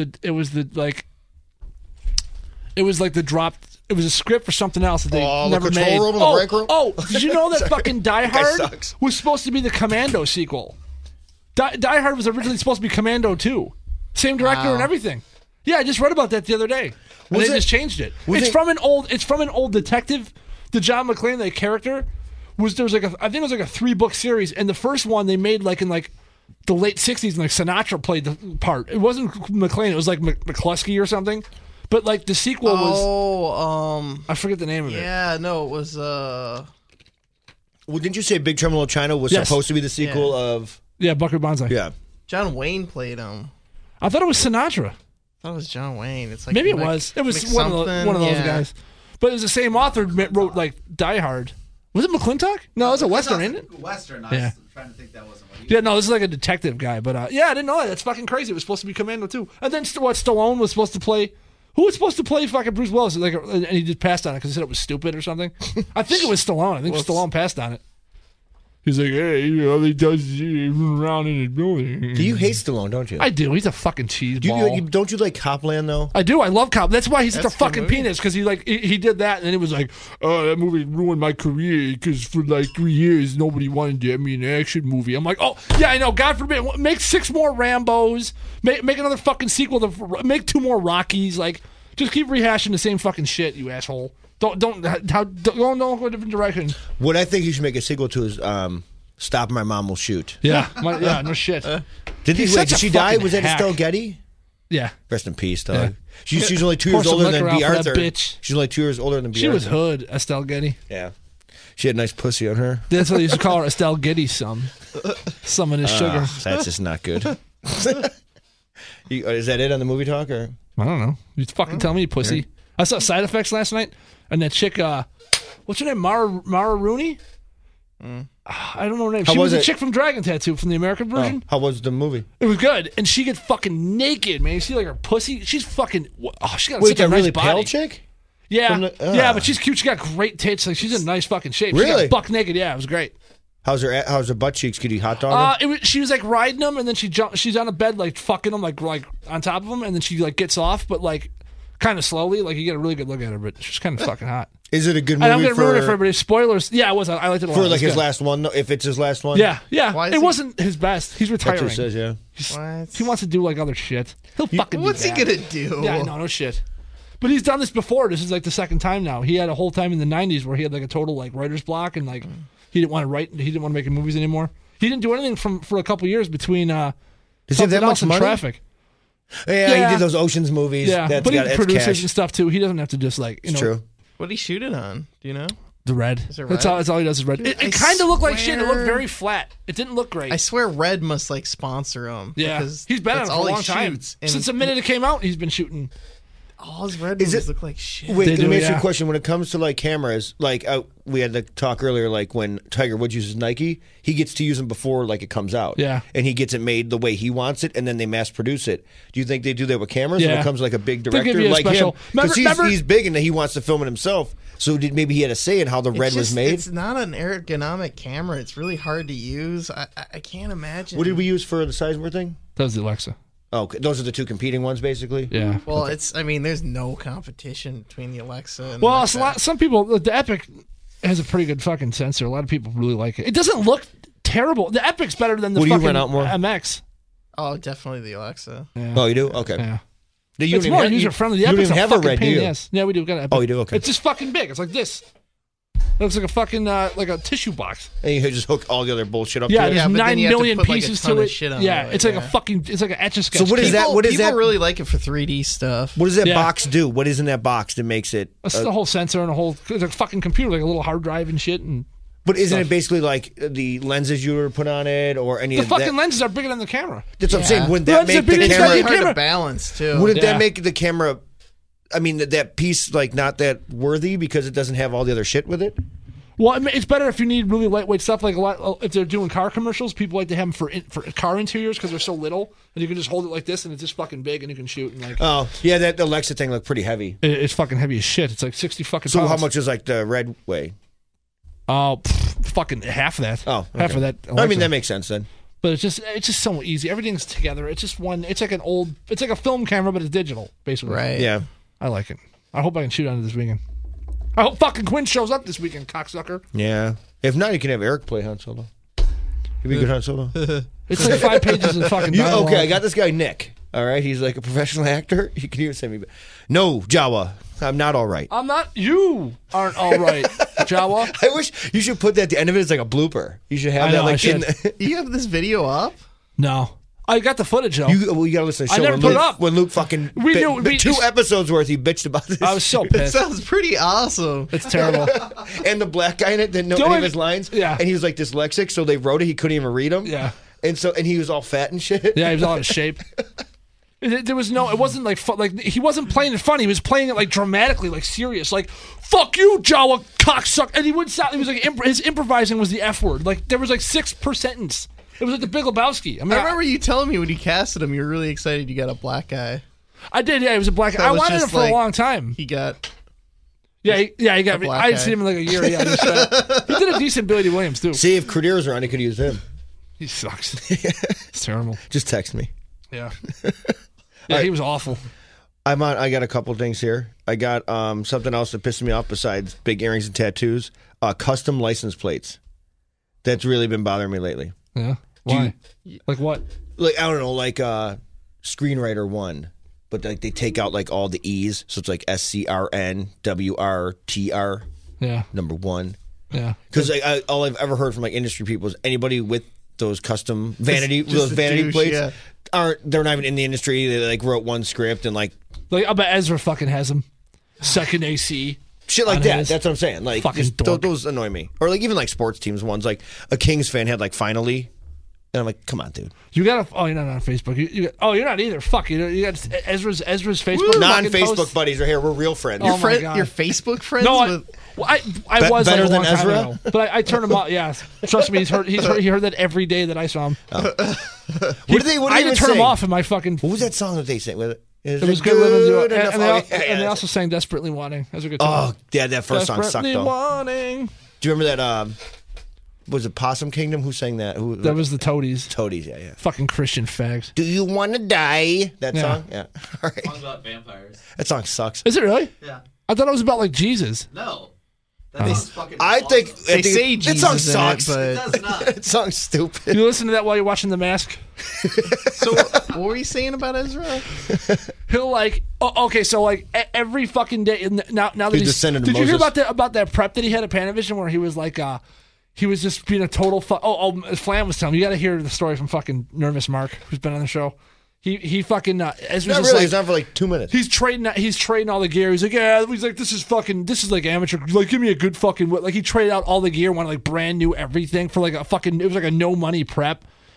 like the dropped. It was a script for something else that they never the control made. room and the break room? Oh, did you know that fucking Die guy Hard sucks. was supposed to be the Commando sequel? Die Hard was originally supposed to be Commando 2. Same director and everything. Yeah, I just read about that the other day. And they just changed it. It's from an old detective. The John McClane, the character, I think it was like a 3-book series, and the first one they made like in like the late 60s, and like Sinatra played the part. It wasn't McClane, it was like McCluskey or something. But like the sequel was I forget the name of it. Yeah, no, it was Well, didn't you say Big Trouble in Little China was Yes. supposed to be the sequel of? Yeah, Buckaroo Banzai. Yeah. John Wayne played him. I thought it was Sinatra. I thought it was John Wayne. It's like Maybe it Mc- was. It was Mc one of something, those yeah. guys. But it was the same author that wrote like Die Hard. Was it McClintock? No, it was a Western, ain't it? Western. I Yeah. was trying to think that wasn't what you Yeah, no, this is like a detective guy. But yeah, I didn't know that. That's fucking crazy. It was supposed to be Commando 2. And then Stallone was supposed to play. Who was supposed to play fucking Bruce Willis? And he just passed on it because he said it was stupid or something. I think it was Stallone. I think Stallone passed on it. He's like, hey, all he does is run around in his building. Do you hate Stallone, don't you? I do. He's a fucking cheeseball. Don't you like Copland, though? I do. I love Cop. That's why he's such a That's a good fucking movie. penis, because he did that, and then it was like, oh, that movie ruined my career because for like 3 years nobody wanted to get me an action movie. I'm like, oh yeah, I know. God forbid, make 6 more Rambos, make another fucking sequel to make 2 more Rockies. Like, just keep rehashing the same fucking shit, you asshole. Don't go a different direction. What I think you should make a sequel to is Stop My Mom Will Shoot. Yeah, no shit. Did He's such did a she die? fucking Was that hack. Estelle Getty? Yeah, Rest in peace, dog. Yeah. She's only 2 Pour years some older liquor than out B. for that Arthur. bitch. She's only 2 years older than B. she Arthur. was hood, Estelle Getty. Yeah. She had nice pussy on her. That's what they used to call her, Estelle Getty. Some in his sugar. That's just not good. Is that it on the movie talk? Or? I don't know. You fucking tell me, pussy. I saw Side Effects last night, and that chick, what's her name? Mara Rooney? I don't know her name. How She was was a it? chick from Dragon Tattoo from the American version. How was the movie? It was good, and she gets fucking naked, man. You see like her pussy? She's fucking. Oh, she got Wait, such a that nice really body. pale chick? Yeah, From the- yeah, but she's cute. She got great tits. Like she's in nice fucking shape. She Really? got buck naked. Yeah, it was great. How's her butt cheeks? Could you hot dog her? She was like riding him, and then she's on a bed like fucking him, like on top of him, and then she like gets off, but like kind of slowly. Like you get a really good look at her, but she's kind of fucking hot. Is it a good And I'm movie gonna ruin it for everybody. Spoilers. Yeah, it was. I liked it a lot. for It like was his good. last one? Though, if it's his last one? Yeah, yeah. Why is It he- wasn't his best. He's That's retiring. what it says, yeah. What? He wants to do like other shit. He'll fucking. What's do he that. gonna do? Yeah, no shit. But he's done this before. This is like the second time now. He had a whole time in the '90s where he had like a total like writer's block and like he didn't want to write. He didn't want to make movies anymore. He didn't do anything for a couple years between. Does he have Something that Else much and money? Traffic. Yeah, Yeah. he did those Oceans movies. Yeah, That's but he that's produces cash. and stuff too. He doesn't have to just like It's true. What did he shoot it on? Do you know? the red. Is it That's red? all. That's all he does is red. It I kind of looked like shit. It looked swear- very flat. It didn't look great. I swear Red must like sponsor him. Yeah, because he's been on it that's for all a he long time. shoots, and Since the minute it came out, he's been shooting. All his red movies look like shit. Wait, They let do, me ask you yeah. a question. When it comes to like cameras, like we had the talk earlier, like when Tiger Woods uses Nike, he gets to use them before like it comes out. Yeah. And he gets it made the way he wants it, and then they mass produce it. Do you think they do that with cameras when Yeah. it comes to, like a big They'll director give you a like special- him? Because Remember- he's big and he wants to film it himself. So maybe he had a say in how the red was made? It's not an ergonomic camera. It's really hard to use. I can't imagine. What did we use for the Sizemore thing? That was the Alexa. Oh, okay. Those are the two competing ones, basically? Yeah. Well, there's no competition between the Alexa and Well, Alexa. some people, the Epic has a pretty good fucking sensor. A lot of people really like it. It doesn't look terrible. The Epic's better than the What do you fucking rent out more? MX. Oh, definitely the Alexa. Yeah. Oh, you do? Okay. Yeah. Do you It's even more have- user friendly. The You don't Epic's even a have a fucking red, do pain in the you? ass. Yeah, we do. We got an Epic. Oh, you do? Okay. It's just fucking big. It's like this. It looks like a fucking like a tissue box. And you just hook all the other bullshit up Yeah, to it? there's but then 9 you have to million put, like, a pieces ton to of it. shit on Yeah, it, it's like a yeah. fucking. It's like an Etch a Sketch. So what is that? What is People that? really like it for 3D stuff. What does that Yeah. box do? What is in that box that makes it? That's the whole sensor and a whole. It's a fucking computer, like a little hard drive and shit. And But isn't stuff. it basically like the lenses you were put on it, or any the of fucking that? lenses are bigger than the camera. That's what I'm saying. Wouldn't Lenses that are make bigger the than It's camera- really camera? hard camera- to balance too. Wouldn't Yeah. that make the camera? I mean, that piece like not that worthy because it doesn't have all the other shit with it. Well, I mean, it's better if you need really lightweight stuff. Like a lot, if they're doing car commercials, people like to have them for car interiors because they're so little, and you can just hold it like this, and it's just fucking big, and you can shoot. And like, Oh, yeah, that Alexa thing looked pretty heavy. it's fucking heavy as shit. It's like 60 fucking So pounds. how much is like the red weigh? Oh, fucking half of that. Oh, half okay. of that. I mean, Alexa. that makes sense then. But it's just so easy. Everything's together. It's just one. It's like it's like a film camera, but it's digital, basically. Right. Yeah. I like it. I hope I can shoot on it this weekend. I hope fucking Quinn shows up this weekend, cocksucker. Yeah. If not, you can have Eric play Han Solo. He'd be a good Han Solo. It's like 5 pages of fucking dialogue. Okay, I got this guy Nick. All right, he's like a professional actor. You can even send me. No, Jawa, I'm not all right. I'm not. You aren't all right, Jawa. I wish you should put that at the end of it as like a blooper. You should have I that know, I like in. should. You have this video up? No, I got the footage though. You gotta listen to the I show. never when put it Luke, up. when Luke fucking We knew- we- 2 episodes worth he bitched about this. I was so It pissed. sounds pretty awesome. It's terrible. and the black guy in it didn't know Don't any of even- his lines. Yeah. and he was like dyslexic, so they wrote it. He couldn't even read them. Yeah. and he was all fat and shit. Yeah, he was all out of shape. There was no. It wasn't like he wasn't playing it funny. He was playing it like dramatically, like serious. Like fuck you, Jawa cocksucker. And he would sound. He was like his improvising was the F word. Like there was like 6 per sentence. It was like the Big Lebowski. I mean, I remember you telling me when you casted him, you were really excited you got a black guy. I did. Yeah, he was a black. That I was wanted him just for like- a long time. He got Yeah, he got a me. black I hadn't guy. seen him in like a year. Yeah, he did a decent Billy D. Williams too. See if Crudier's around, he could use him. He sucks. It's terrible. Just text me. Yeah. Yeah, he was awful. I got a couple things here. I got something else that pissed me off besides big earrings and tattoos. Custom license plates. That's really been bothering me lately. Yeah. Why? Like what? Like I don't know, like Screenwriter 1, but like they take out like all the E's, so it's like SCRNWRTR Yeah. number 1. Yeah. Because all I've ever heard from like industry people is anybody with those custom vanity Just those a vanity douche, plates yeah. they're not even in the industry. They like wrote one script and like Like I bet Ezra fucking has him. Second AC. shit like On that. his That's what I'm saying. Like fucking just dork. those annoy me. Or like even like sports teams ones. Like a Kings fan had like finally, and I'm like, come on, dude. You got a. Oh, you're not on Facebook. You're not either. Fuck you got Ezra's Facebook. Non-Facebook fucking post. buddies are here. We're real friends. Oh, my God. your Facebook friends No, with I was better like a long than time Ezra? ago, but I turned him off. Yeah, trust me, he heard that every day that I saw him. What did they? What I did had they to turn sing? him off in my fucking. What was that song that they sang? Was it It was good living to it. enough? And Oh, they, yeah, and they yeah. also sang "Desperately Wanting." That was a good Oh song. yeah, that first song sucked Desperately though. Wanting. Do you remember that? Was it Possum Kingdom? Who sang that? Who? That was the Toadies. Toadies. Yeah, yeah. Fucking Christian fags. Do you want to die? That Yeah. song. Yeah. All right. Song about vampires. That song sucks. Is it really? Yeah. I thought it was about like Jesus. No. That's fucking I think awesome. they say that song Jesus in it, sucks. It but does not. That song's stupid. You listen to that while you're watching The Mask. so what were you saying about Ezra? He'll like, okay, so like every fucking day. Now that He's he's descendant of did you hear Moses. about that prep that he had at Panavision where he was like, he was just being a total. Flam was telling me. You got to hear the story from fucking Nervous Mark, who's been on the show. He fucking Ezra's Not just really. like, It's not for like 2 minutes. He's trading all the gear. He's like, yeah. He's like, this is like amateur. Like, give me a good fucking. Like, he traded out all the gear, wanted like brand new everything for like a fucking. It was like a no money prep,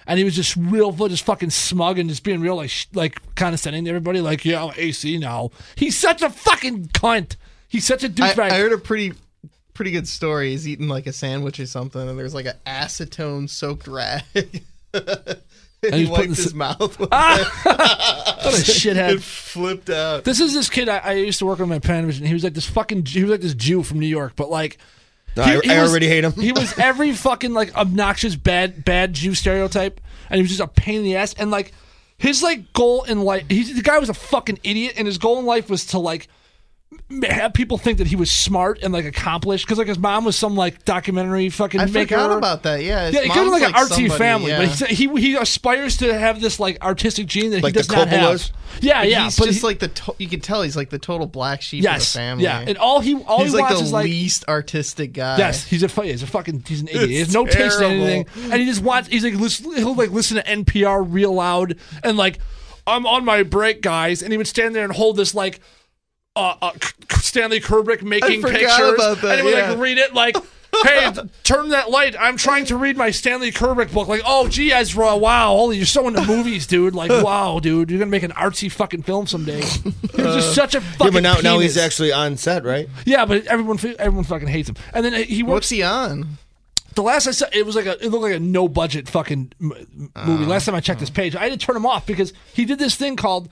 And he was just just fucking smug and just being real, like condescending to everybody. Like, yeah, I'm AC now. He's such a fucking cunt. He's such a douchebag. I heard a pretty good story. He's eating like a sandwich or something, and there's like an acetone soaked rag. And he wiped his mouth with it. What a shithead. It flipped out. This is this kid I used to work with him at Panavision. He was like this Jew from New York, but like. I already hate him. He was every fucking like obnoxious bad Jew stereotype, and he was just a pain in the ass. And like his like goal in life, the guy was a fucking idiot, and his goal in life was to like have people think that he was smart and like accomplished, because like his mom was some like documentary fucking I maker. forgot about that. Yeah, He comes from like an artsy somebody, family, yeah. but he aspires to have this like artistic gene that Like he does the not have. Coppolas? Yeah, yeah. He's But just like you can tell he's like the total black sheep of the family. yeah, and all he he's wants like the is like least artistic guy. yes, he's an idiot. He has no taste in anything, and he just wants. He'll listen to NPR real loud and like, I'm on my break, guys, and he would stand there and hold this like. Stanley Kubrick making pictures, about that, and he would yeah. like read it like, "Hey, turn that light! I'm trying to read my Stanley Kubrick book." Like, "Oh, gee, Ezra, wow, holy, you're so into movies, dude! Like, wow, dude, you're gonna make an artsy fucking film someday." He was just such a fucking. Yeah, but now penis. he's actually on set, right? Yeah, but everyone fucking hates him. And then he works. What's he on? The last I saw, it looked like a no budget fucking movie. Last time I checked this page, I had to turn him off because he did this thing called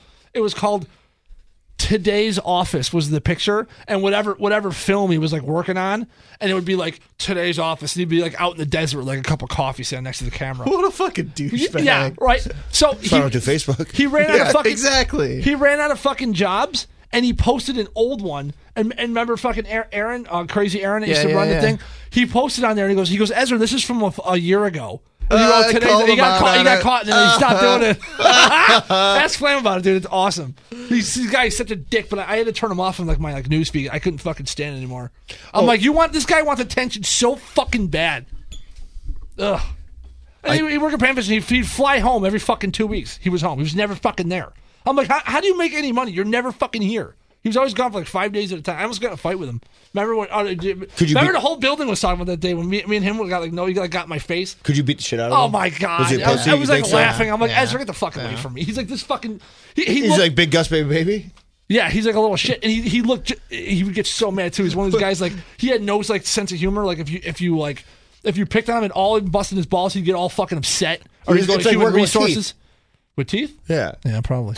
Today's Office was the picture, and whatever film he was like working on, and it would be like Today's Office, and he'd be like out in the desert with like a cup of coffee sitting next to the camera. What a fucking douchebag. Yeah, right. So Found out to Facebook. he ran out of fucking exactly. He ran out of fucking jobs, and he posted an old one. And remember fucking Aaron, Crazy Aaron that used to run the thing. He posted on there, and he goes, Ezra, this is from a year ago. And he got caught, and then he stopped doing it. Ask Flam about it, dude. It's awesome. This guy's such a dick, but I had to turn him off from like my like newsfeed. I couldn't fucking stand it anymore. I'm like, this guy wants attention so fucking bad. Ugh. And he worked at Panavision. He'd fly home every fucking 2 weeks. He was home. He was never fucking there. I'm like, how do you make any money? You're never fucking here. He was always gone for like 5 days at a time. I almost got in a fight with him. Remember when? The whole building was talking about that day when me and him got like, no, he got in my face. Could you beat the shit out of him? Oh my god! Was he a pussy? I was You like think so? laughing. I'm like, Ezra, get the fuck away from me. He's like this fucking. He's like Big Gus Baby. Yeah, he's like a little shit, and he would get so mad too. He's one of those guys like he had no like sense of humor. Like if you picked on him and all busting his balls, he'd get all fucking upset. Or he's going to human resources. With teeth? Yeah. Yeah, probably.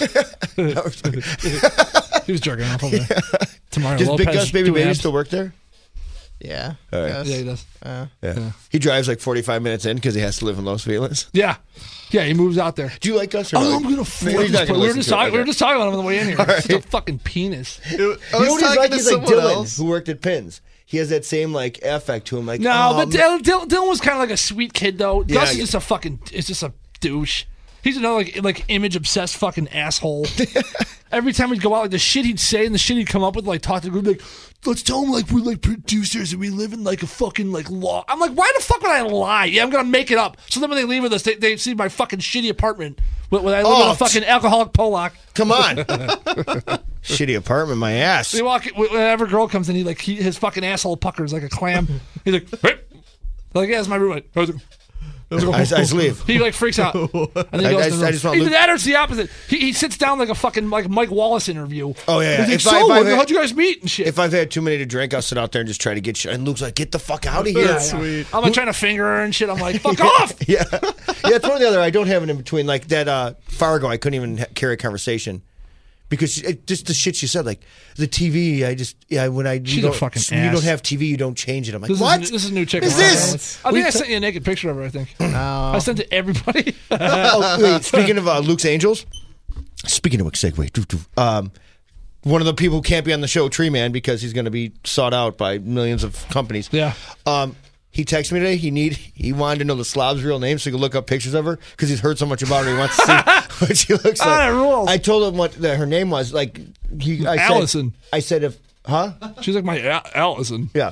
He was jerking off over there. Tomorrow, Does Lopez Big Gus Baby abs. still work there? Yeah. All right. Yes. Yeah, he does. Yeah. He drives like 45 minutes in because he has to live in Los Feliz. Yeah. Yeah, he moves out there. Do you like Gus or Oh, no? I'm going to flip He's this. not gonna We were listen just to it. talking about him on the way in here. All He's right. a fucking penis. I You know was what he's talking like? to He's like someone Dylan, else. who worked at Pins. He has that same like affect to him. Like, No, but Dylan was kind of like a sweet kid, though. Yeah, Gus is just a fucking, is just a douche. He's another like image obsessed fucking asshole. Every time we'd go out, like the shit he'd say and the shit he'd come up with, like talk to the group, like let's tell him like we're like producers and we live in like a fucking like law. I'm like, why the fuck would I lie? Yeah, I'm gonna make it up. So then when they leave with us, they see my fucking shitty apartment when I live in a fucking alcoholic Polak. Come on. Shitty apartment, my ass. They walk whenever a girl comes in, his fucking asshole puckers like a clam. He's like, hey. Like, yeah, it's my roommate. I just leave. He like freaks out. And then he goes to the room. I just want Either that or it's the opposite. He sits down like a fucking like Mike Wallace interview. Oh, yeah. He's like, If so I've how'd you guys meet and shit? If I've had too many to drink, I'll sit out there and just try to get shit. And Luke's like, get the fuck out of here. Yeah. Sweet. I'm like trying to finger her and shit. I'm like, fuck off. Yeah. Yeah, it's one or the other. I don't have it in between. Like that Fargo, I couldn't even carry a conversation. Because just the shit she said, like the TV, She's a fucking you ass. don't have TV, you don't change it. I'm like, This what? This is a new chick. Is this? I think I sent you a naked picture of her. I think I sent it to everybody. Oh, wait, speaking of Luke's Angels, speaking of which, segue, one of the people who can't be on the show, Tree Man, because he's going to be sought out by millions of companies. Yeah. He texted me today. He wanted to know the Slob's real name so he could look up pictures of her because he's heard so much about her. He wants to see what she looks like. That rules. I told him what her name was. Like Allison. I said She's like my Allison. Yeah.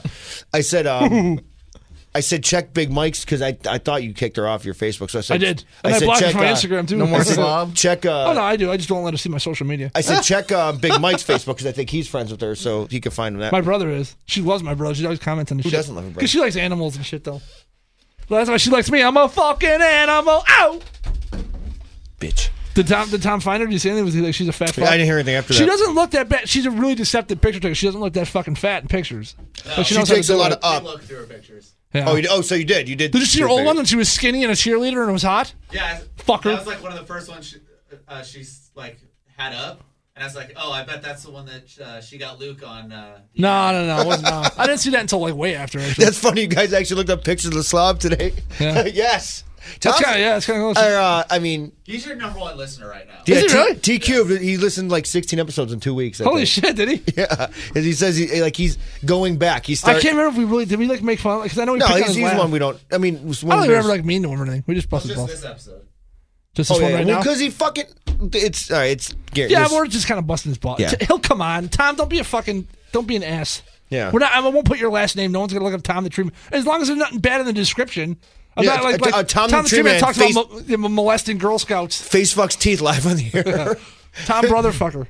I said check Big Mike's because I thought you kicked her off your Facebook. So I said I did. And I blocked her from my Instagram too. No more slob. Check. Oh no, I do. I just don't let her see my social media. I said check Big Mike's Facebook because I think he's friends with her, so he could find him that. My brother is. She loves my brother. She always comments on the shit. doesn't love her brother? Because she likes animals and shit, though. Well, that's why she likes me. I'm a fucking animal. Ow! Bitch. Did Tom find her? Did you say anything? Was he like, she's a fat fuck? I didn't hear anything after that. She doesn't look that bad. She's a really deceptive picture taker. She doesn't look that fucking fat in pictures. No. But She knows how to takes do a lot it. of up. Look through her pictures. Yeah. Oh, so you did. Did you see her old one when she was skinny and a cheerleader and it was hot? Yeah, Fuck her. That was like one of the first ones she's like had up, and I was like, oh, I bet that's the one that she got Luke on. No. It wasn't, no. I didn't see that until like way after. Actually. That's funny. You guys actually looked up pictures of the slob today. Yeah. Yes. That's kind of it's kind of close. I mean, He's your number one listener right now. yeah, Is he really? T Cube. He listened like 16 episodes in 2 weeks. I Holy think. shit! Did he? Yeah, as he says, he's going back. He's. I can't remember if we really did. We like make fun because I know we No, picked on he's his laugh. one we don't. I mean, I don't think we ever like mean to him or anything. We just busted Just balls. this episode. Just this Oh one yeah, right well, now. because he fucking. It's all right. It's Yeah, we're just kind of busting his ball. Yeah. He'll come on, Tom. Don't be an ass. Yeah. We're not. I won't put your last name. No one's gonna look up Tom the Tree Man. As long as there's nothing bad in the description. I'm Yeah, not like Tom the Tree Man talks face- about molesting Girl Scouts. face fucks teeth live on the air. Tom Brotherfucker.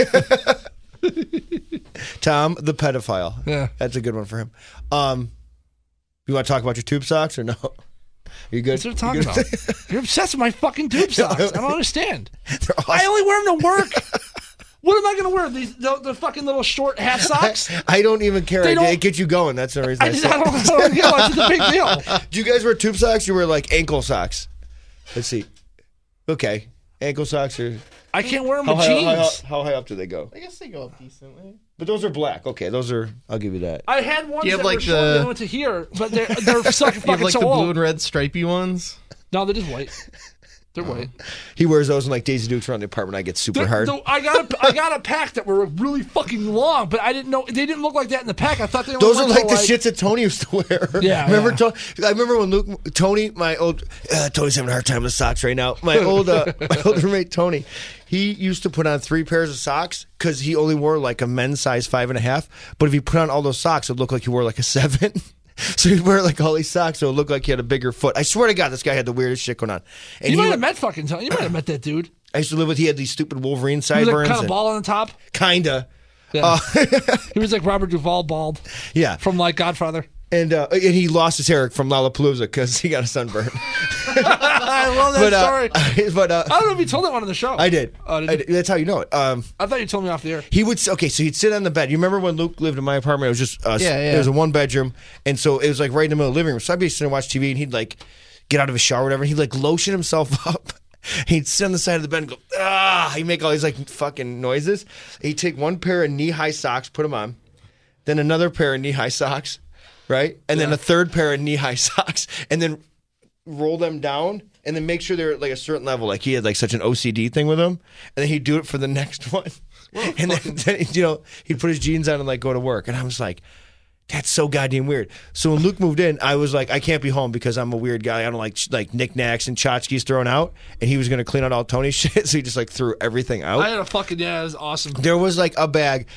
Tom the pedophile. Yeah. That's a good one for him. You want to talk about your tube socks or no? Are you good? What's what you're You talking good? about? You're obsessed with my fucking tube socks. I don't understand. They're awesome. I only wear them to work. What am I going to wear? The fucking little short half socks? I don't even care. They don't- It gets you going. That's the reason. I don't get what's the big deal. Do you guys wear tube socks? You wear like ankle socks? Let's see. Okay, ankle socks are. I can't wear them How with jeans. how high up do they go? I guess they go up decently. But those are black. Okay, those are. I'll give you that. I had ones Do you have that were like short the- that went to here, but they're sucking You have fucking like so the blue old. and red stripy ones. No, they're just white. They're white. He wears those in like Daisy Dukes around the apartment. I get super hard. I got a pack that were really fucking long, but I didn't know they didn't look like that in the pack. I thought they Those only are went like to, the shits that Tony used to wear. Yeah, remember? yeah. I remember when Tony, my old Tony's having a hard time with socks right now. My old roommate Tony, he used to put on 3 pairs of socks because he only wore like a men's size 5.5. But if he put on all those socks, it looked like he wore like a 7. So he'd wear like all these socks, so it looked like he had a bigger foot. I swear to God, this guy had the weirdest shit going on. And You he might would- have met fucking. You might have met that dude. I used to live with. He had these stupid Wolverine He was sideburns. like kind of bald on the top. Kinda. Yeah. He was like Robert Duvall bald Yeah. from like Godfather. And he lost his hair from Lollapalooza because he got a sunburn. I love that story. But I don't know if you told that one on the show. I did. Oh, did I you? did. That's how you know it. I thought you told me off the air. He would okay, so he'd sit on the bed. You remember when Luke lived in my apartment? It was just us. Yeah. It was a 1-bedroom, and so it was like right in the middle of the living room. So I'd be sitting and watch TV, and he'd like get out of his shower, or whatever. He'd like lotion himself up. He'd sit on the side of the bed and go He'd make all these like fucking noises. He'd take 1 pair of knee-high socks, put them on, then another pair of knee-high socks, right, and then a third pair of knee-high socks, and then roll them down. And then make sure they're at like a certain level. Like he had like such an OCD thing with him, and then he'd do it for the next one. And then he'd put his jeans on and like go to work. And I was like, that's so goddamn weird. So when Luke moved in, I was like, I can't be home because I'm a weird guy. I don't like knickknacks and tchotchkes thrown out. And he was gonna clean out all Tony's shit, so he just like threw everything out. I had a fucking it was awesome. There was like a bag.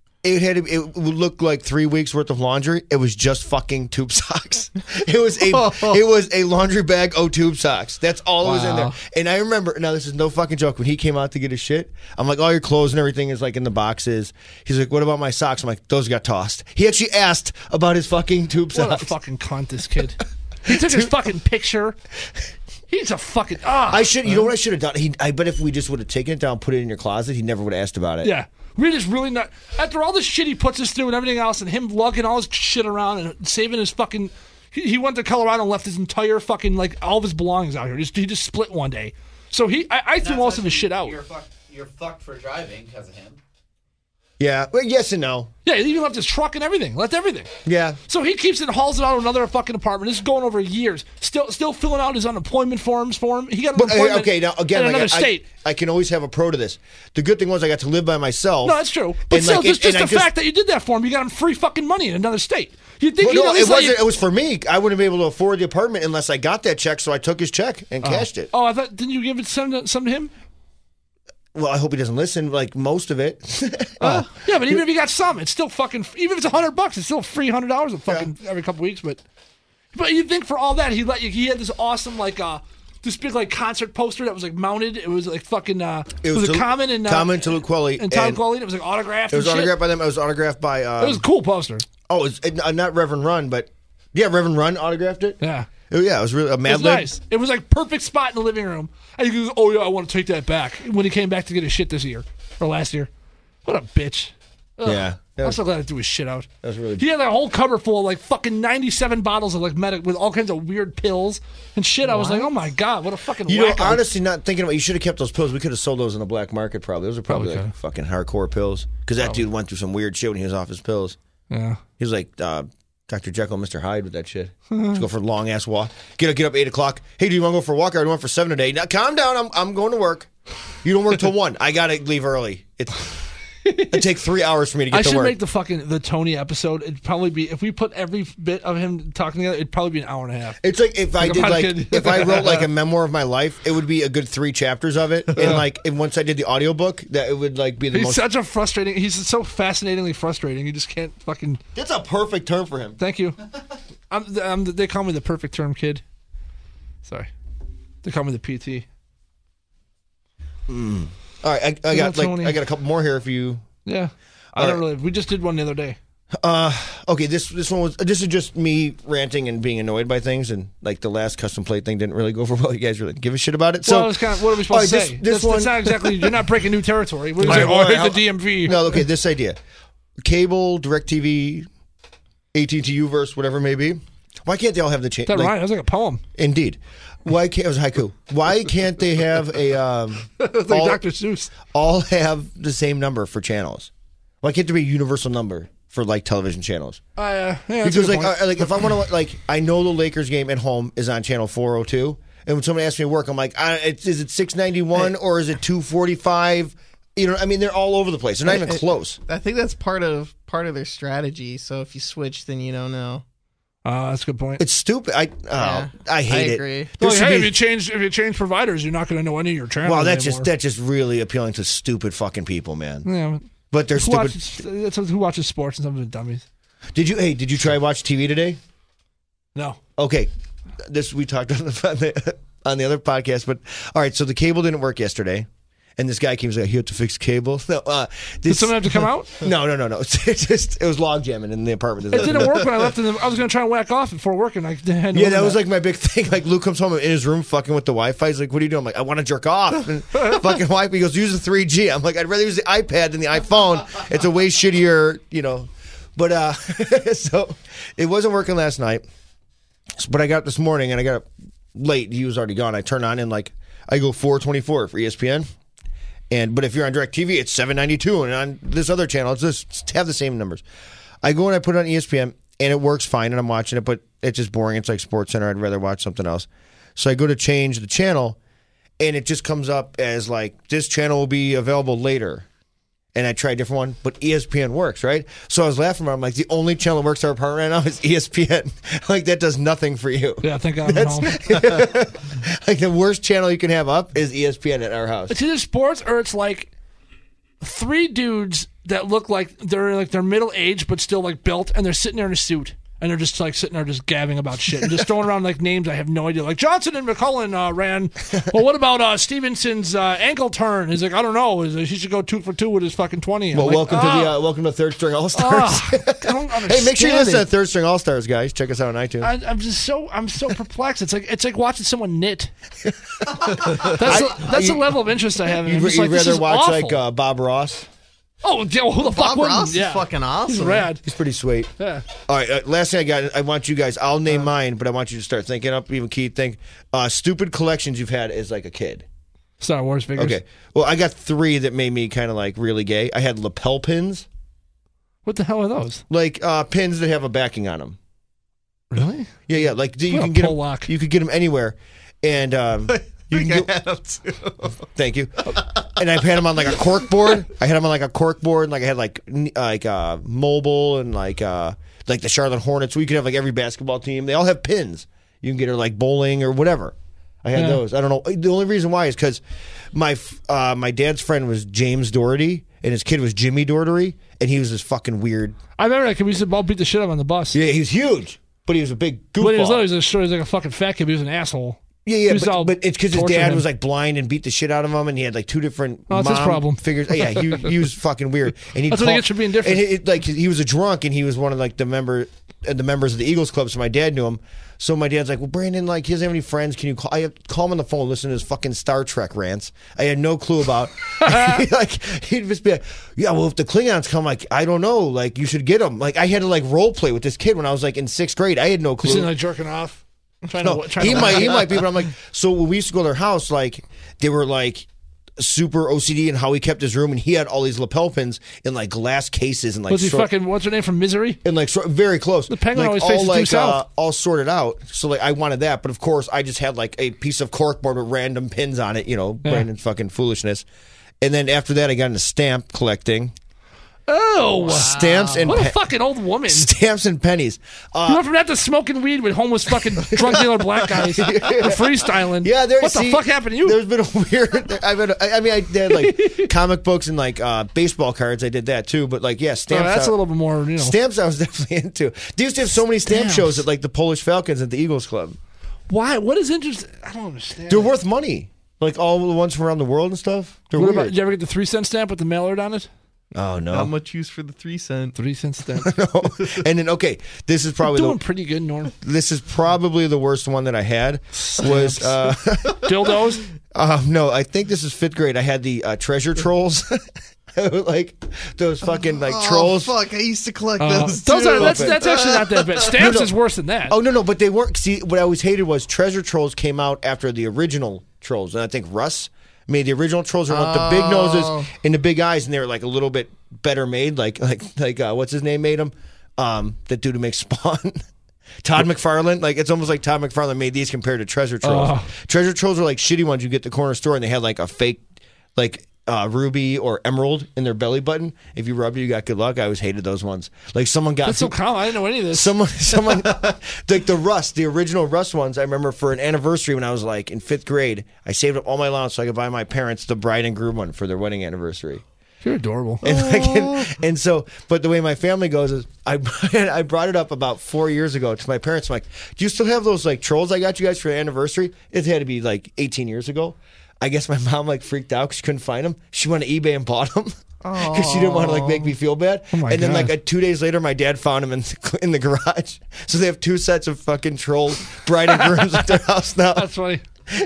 It would look like 3 weeks worth of laundry. It was just fucking tube socks. It was a laundry bag of tube socks. That's all that was in there. Wow. And I remember, now this is no fucking joke, when he came out to get his shit, I'm like, all your clothes and everything is like in the boxes. He's like, what about my socks? I'm like, those got tossed. He actually asked about his fucking tube What a socks. fucking cunt, this kid. He took his fucking picture. He's a fucking You know what I should have done? I bet if we just would have taken it down, put it in your closet, he never would have asked about it. Yeah. We're just really not. After all the shit he puts us through and everything else, and him lugging all his shit around and saving his fucking. He went to Colorado and left his entire fucking, like, all of his belongings out here. He just split one day. So I threw most of his shit out. You're fucked for driving because of him. Yeah. Well, yes and no. Yeah, he even left his truck and everything. Left everything. Yeah. So he keeps it and hauls it out to another fucking apartment. This is going over years. Still filling out his unemployment forms for him. He got an employment Okay, now again, in like, another state. I can always have a pro to this. The good thing was I got to live by myself. No, that's true. But And, still, like, just and the I fact that you did that for him, you got him free fucking money in another state. You think Well, no, he's it wasn't. It was for me. I wouldn't be able to afford the apartment unless I got that check. So I took his check and cashed it. Oh, I thought didn't you give it some to him? Well, I hope he doesn't listen. Like most of it. Yeah, but even if you got some, it's still fucking. Even if it's $100, it's still free $100 a fucking every couple weeks. But you think for all that he let you? He had this awesome this big like concert poster that was like mounted. It was like fucking. It was Common and Tallulah Kweli and Tom Quelly. It was like autographed. It was and shit. autographed by them. It was autographed by. It was a cool poster. It's not Reverend Run, but yeah, Reverend Run autographed it. Yeah. Yeah, it was really a It Mad was Lib. nice. It was like perfect spot in the living room. And he goes, "Oh yeah, I want to take that back." When he came back to get his shit this year or last year, what a bitch. Ugh. Yeah. I'm so glad I threw his shit out. That was really. He had a whole cupboard full of like fucking 97 bottles of like medic with all kinds of weird pills and shit. I was like, oh my god, what a fucking. You know, wacko. honestly, not thinking about. You should have kept those pills. We could have sold those in the black market. Probably those are probably Probably like fucking hardcore pills. Because that dude went through some weird shit when he was off his pills. Yeah. He was like Dr. Jekyll and Mr. Hyde with that shit. Let's go for a long ass walk. Get up 8 o'clock. Hey, do you want to go for a walk? Or do you want for 7 today? Now, calm down. I'm going to work. You don't work till 1. I gotta leave early. It'd take 3 hours for me to get I to should work. make the Tony episode. It'd probably be, if we put every bit of him talking together, it'd probably be an hour and a half. It's like if I Like, did I'm not like kidding. if I wrote like a memoir of my life, it would be a good 3 chapters of it. And like and once I did the audiobook, that it would like be the He's most. such a frustrating. He's so fascinatingly frustrating. You just can't fucking. That's a perfect term for him. Thank you. They call me the perfect term kid. Sorry, they call me the PT. All right, I got Tony. I got a couple more here if you. Yeah, I All don't right. really. We just did one the other day. Okay, this is just me ranting and being annoyed by things, and like the last custom plate thing didn't really go over well. You guys really give a shit about it. So Well, it's kind of, what are we all supposed right, to say? this That's not exactly. You're not breaking new territory. We're All saying, right, oh, all I right, hate the DMV. No, okay, this idea, cable, DirecTV, AT&T Uverse, whatever it may be. Why can't they all have the change? Is that right? That was like a poem. Indeed. Why can't it was a haiku? Why can't they have a It's like Dr. Seuss. all have the same number for channels? Why can't there be a universal number for like television channels? Yeah, that's Because a good point. like if I want to like I know the Lakers game at home is on channel 402, and when somebody asks me to work, I'm like, is it 691 or is it 245? You know, I mean, they're all over the place. They're not even close. I think that's part of their strategy. So if you switch, then you don't know. That's a good point. It's stupid. I hate I it. agree. There Like, should hey, be- if you change providers, you're not going to know any of your channels. well, that's anymore. just really appealing to stupid fucking people, man. Yeah, But they're who stupid. who watches sports and some of the dummies. Did you try to watch TV today? No. Okay, this we talked on the other podcast, but all right. So the cable didn't work yesterday, and this guy came and said, "You have to fix cable." No, Did someone have to come out? No. It was log jamming in the apartment. It didn't work when I left. I was going to try and whack off before work, and I had Yeah, that was like my big thing. Like Luke comes home in his room fucking with the Wi-Fi. He's like, "What are you doing?" I'm like, "I want to jerk off." And fucking Wi-Fi. He goes, "Use the 3G." I'm like, "I'd rather use the iPad than the iPhone. It's a way shittier, you know." But so it wasn't working last night. But I got up this morning and I got up late. He was already gone. I turn on and like I go 424 for ESPN. But if you're on DirecTV, it's 792, and on this other channel, it's just have the same numbers. I go and I put it on ESPN, and it works fine, and I'm watching it, but it's just boring. It's like SportsCenter. I'd rather watch something else. So I go to change the channel, and it just comes up as like this channel will be available later. And I try a different one, but ESPN works, right? So I was laughing about it. I'm like, the only channel that works our apartment right now is ESPN. Like, that does nothing for you. Yeah, thank God I'm at home. Like, the worst channel you can have up is ESPN at our house. It's either sports or it's like 3 dudes that look like they're middle aged but still like built, and they're sitting there in a suit. And they're just like sitting there just gabbing about shit and just throwing around like names I have no idea. Like Johnson and McCullen ran. Well, what about Stevenson's ankle turn? He's like, I don't know. He should go 2 for 2 with his fucking 20. Well, I'm like, welcome to Third String All Stars. I don't understand. Hey, make sure you listen to it. Third String All Stars, guys. Check us out on iTunes. I'm so perplexed. It's like watching someone knit. That's the level of interest I have in it. I'm just You'd like, this rather is watch awful. like Bob Ross? Oh, yeah, well, who the fuck Bob wouldn't? Ross is Yeah. fucking awesome. He's rad. He's pretty sweet. Yeah. All right, last thing I got. I want you guys. I'll name mine, but I want you to start thinking up. Even Keith, think stupid collections you've had as like a kid. Star Wars figures. Okay. Well, I got 3 that made me kind of like really gay. I had lapel pins, What the hell are those? like pins that have a backing on them. Really? Yeah. Like you What a can get them. Pollock. You could get them anywhere, and you can get. I had 'em too. Thank you. And I had them on like a cork board. I had them on like a cork board, and like I had like mobile and like the Charlotte Hornets. We could have like every basketball team. They all have pins. You can get her like bowling or whatever. I had Yeah. those. I don't know. The only reason why is because my dad's friend was James Doherty, and his kid was Jimmy Doherty, and he was this fucking weird. I remember that kid. We used to all beat the shit out of him on the bus. Yeah, he was huge, but he was a big goofball. When he was little, he was like a fucking fat kid. He was an asshole. Yeah, Just all but it's because his torture dad him. was like blind and beat the shit out of him, and he had like 2 different Oh, that's his mom problem. figures. Yeah, he was fucking weird, and That's what he gets for being different. And like he was a drunk, and he was one of like the members of the Eagles club. So my dad knew him. So my dad's like, well, Brandon, like he doesn't have any friends. Can you call? Call him on the phone. Listen to his fucking Star Trek rants. I had no clue about. Like he'd just be like, yeah, well, if the Klingons come, like I don't know, like you should get them. Like I had to like role play with this kid when I was like in 6th grade. I had no clue. He's sitting like jerking off. No, he might be, but I'm like, so when we used to go to their house, like they were like super OCD in how he kept his room, and he had all these lapel pins in like glass cases and like Was he fucking? What's her name from Misery? and like very close. The penguin like, always faces due south. all sorted out. So like I wanted that, but of course I just had like a piece of corkboard with random pins on it. You know, Brandon's fucking foolishness. And then after that, I got into stamp collecting. Oh, Stamps and what a fucking old woman! stamps and pennies. You went from that to smoking weed with homeless fucking drug dealer black guys, or freestyling. Yeah, what the fuck happened to you? There's been a weird. I did like comic books and like baseball cards. I did that too, but like stamps. That's a little bit more. You know, Stamps I was definitely into. They used to have so many stamp shows at like the Polish Falcons at the Eagles Club. why? What is interesting? I don't understand. They're worth money. Like all the ones from around the world and stuff. They're What weird. about, did you ever get the 3-cent stamp with the mail order on it? Oh no. Not much use for the 3 cent. 3-cent stamp. No. And then this is probably Doing pretty good, Norm. this is probably the worst one that I had was Dildos. no, I think this is 5th grade. I had the treasure trolls. Like those fucking like trolls. Oh, fuck, I used to collect those Those too. are that's actually not that bad. Stamps is worse than that. Oh no, but they weren't. See, what I always hated was treasure trolls came out after the original trolls, and I think Russ made the original trolls with the big noses and the big eyes, and they were like a little bit better made. Like what's his name made them? That dude who makes Spawn. Todd McFarlane, like it's almost like Todd McFarlane made these compared to treasure trolls. Treasure trolls are like shitty ones you get at the corner store, and they had like a fake, like ruby or emerald in their belly button. If you rubbed it, you got good luck. I always hated those ones. Like someone got That's so common. I didn't know any of this. someone like the original Rust ones. I remember for an anniversary when I was like in 5th grade, I saved up all my allowance so I could buy my parents the bride and groom one for their wedding anniversary. You're adorable. And so, but the way my family goes is, I brought it up about 4 years ago to my parents. I'm like, do you still have those like trolls I got you guys for your anniversary? It had to be like 18 years ago. I guess my mom like freaked out because she couldn't find them. She went to eBay and bought them because she didn't want to like make me feel bad. Oh my and then God. like 2 days later, my dad found them in the garage. So they have 2 sets of fucking troll bride and grooms at their house now. That's funny.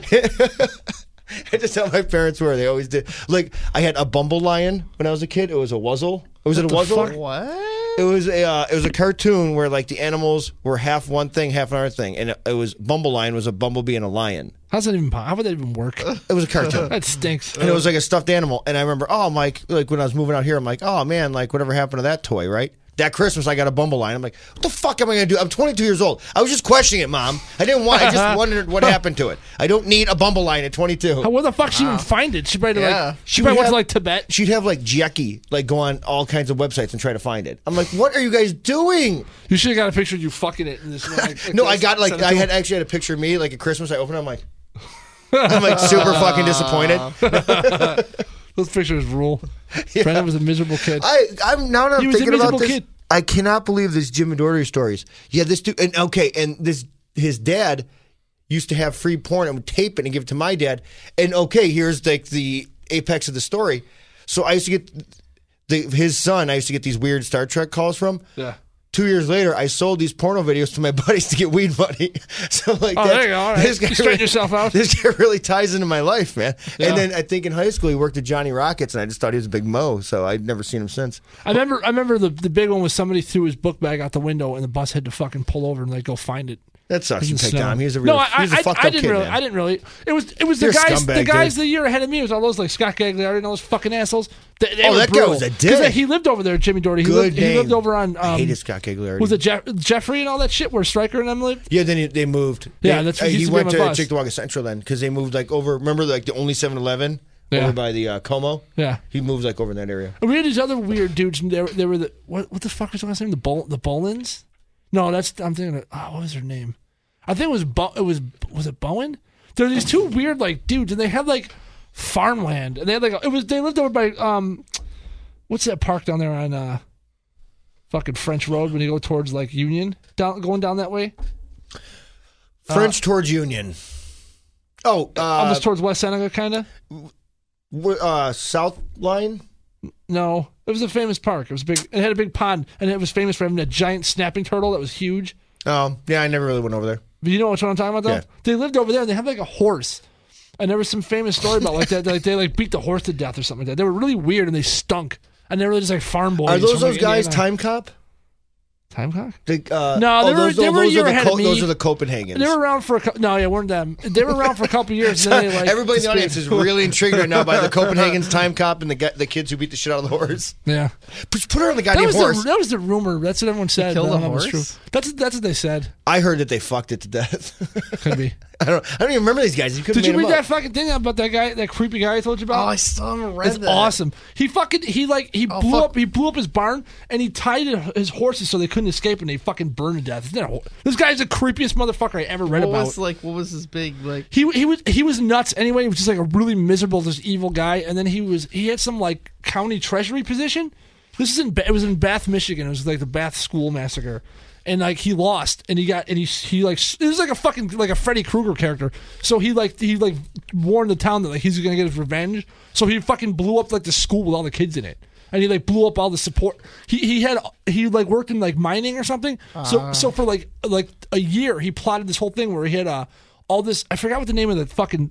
I just how my parents were. They always did. Like I had a Bumble Lion when I was a kid. It was a Wuzzle. Was it a Wuzzle? What? It was a cartoon where like the animals were half one thing, half another thing, and it was Bumble Lion was a bumblebee and a lion. How would that even work? It was a cartoon. That stinks. And it was like a stuffed animal. And I remember, Mike, like when I was moving out here, I'm like, oh man, like whatever happened to that toy, right? That Christmas, I got a Bumble Lion. I'm like, what the fuck am I going to do? I'm 22 years old. I was just questioning it, Mom. I just wondered what happened to it. I don't need a Bumble Lion at 22. Where the fuck she even find it? She probably She went would to have- like Tibet. She'd have like Jackie like go on all kinds of websites and try to find it. I'm like, what are you guys doing? You should have got a picture of you fucking it in this. Like, No, I got like send it I to had him. actually had a picture of me like at Christmas. I opened it. I'm like super fucking disappointed. Those pictures rule. Brendan was a miserable kid. I'm now that He I'm was a thinking about miserable this. kid. I cannot believe this Jim and Doherty stories. Yeah, this dude and this his dad used to have free porn and would tape it and give it to my dad. And here's like the apex of the story. So I used to get his son. I used to get these weird Star Trek calls from. Yeah. 2 years later, I sold these porno videos to my buddies to get weed money. So like, Oh, there you go. All right. This guy You straighten yourself out. This guy really ties into my life, man. Yeah. And then I think in high school he worked at Johnny Rockets, and I just thought he was a big mo. So I'd never seen him since. I remember the big one was somebody threw his book bag out the window and the bus had to fucking pull over and like go find it. That sucks. You in the picked snow. on him. He was a real, he was a fucked up didn't kid, really. man. I didn't really. It was You're the a guys. scumbag, The guys dude. the year ahead of me. It was all those like Scott Gagliardi and all those fucking assholes. They Oh, were that guy brutal. was a 'Cause, dick. he lived over there, Jimmy Doherty. He Good lived, name. He lived over on. I hated Scott Gagliardi. Was it Jeffrey and all that shit where Stryker and them lived? Yeah, then they moved. Yeah, that's what he he used to be went on to my bus. Chickawaga Central then because they moved like over. Remember like the only 7-Eleven Yeah. over by the Como. Yeah. He moved like over in that area. And we had these other weird dudes. And they were the what the fuck was the last name? The Bolins? No, I'm thinking. What was their name? I think was it Bowen? There were these two weird like dudes, and they had like farmland, and they had like they lived over by what's that park down there on fucking French Road when you go towards like Union going down that way? French towards Union. Oh, almost towards West Seneca, kind of. South Line. No, it was a famous park. It was big. It had a big pond, and it was famous for having a giant snapping turtle that was huge. Oh, yeah, I never really went over there. But you know what I'm talking about, though? Yeah. They lived over there, and they had like a horse. And there was some famous story about like that. Like they like beat the horse to death or something like that. They were really weird, and they stunk. And they were just like farm boys. Are those from, like, guys? Indiana. Time Cop? Time Cop? No, they were a year ahead of me. Those are the Copenhagens. They were around for a couple. No, yeah, weren't them. They were around for a couple years. And then they, like, everybody in the audience is really intrigued right now by the Copenhagen's Time Cop and the kids who beat the shit out of the horse. Yeah, Just put her on the goddamn horse. That was the rumor. That's what everyone said. killed but I a don't know if it's horse? true. That's what they said. I heard that they fucked it to death. Could be. I don't even remember these guys. You couldn't. Did you made read them that fucking thing about that guy, that creepy guy I told you Oh, about? I still haven't read It's that. awesome. He blew fuck. up. He blew up his barn and he tied his horses so they couldn't escape and they fucking burned to death. Isn't that this guy's the creepiest motherfucker I ever read about. What was his big like? He was nuts anyway. He was just like a really miserable, just evil guy. And then he had some like county treasury position. It was in Bath, Michigan. It was like the Bath School Massacre. And like he lost, and he like it was like a fucking like a Freddy Krueger character. So he warned the town that like he's gonna get his revenge. So he fucking blew up like the school with all the kids in it, and he like blew up all the support. He like worked in like mining or something. So for like a year he plotted this whole thing where he had all this. I forgot what the name of the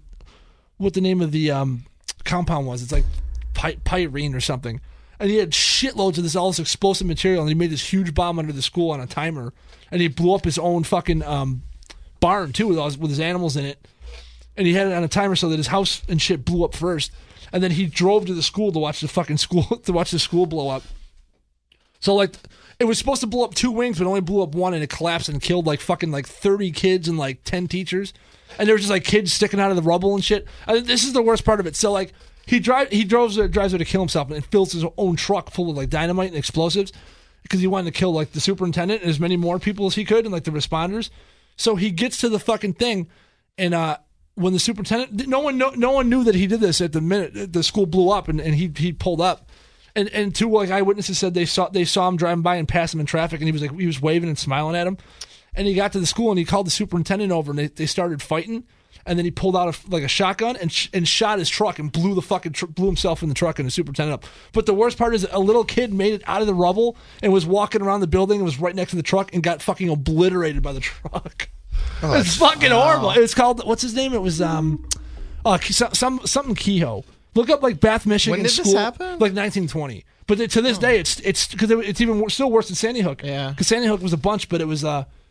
compound was. It's like pyrene or something. And he had shitloads of all this explosive material, and he made this huge bomb under the school on a timer. And he blew up his own fucking barn too with his animals in it. And he had it on a timer so that his house and shit blew up first. And then he drove to the school to watch the school blow up. So like it was supposed to blow up 2 wings, but only blew up one, and it collapsed and killed like fucking like 30 kids and like 10 teachers. And there was just like kids sticking out of the rubble and shit. This is the worst part of it. So like. He drives there to kill himself, and fills his own truck full of like dynamite and explosives because he wanted to kill like the superintendent and as many more people as he could and like the responders. So he gets to the fucking thing, and when the superintendent, no one knew that he did this at the minute the school blew up, and he pulled up, and 2 like eyewitnesses said they saw him driving by and pass him in traffic, and he was waving and smiling at him, and he got to the school and he called the superintendent over, and they started fighting. And then he pulled out a shotgun and shot his truck and blew blew himself in the truck and the superintendent up. But the worst part is that a little kid made it out of the rubble and was walking around the building and was right next to the truck and got fucking obliterated by the truck. Oh, it's fucking horrible. It's called, what's his name? It was something Kehoe. Look up like Bath, Michigan. When did school, this happen? Like 1920. But to this day, it's because it's even still worse than Sandy Hook. Yeah. Because Sandy Hook was a bunch, but that's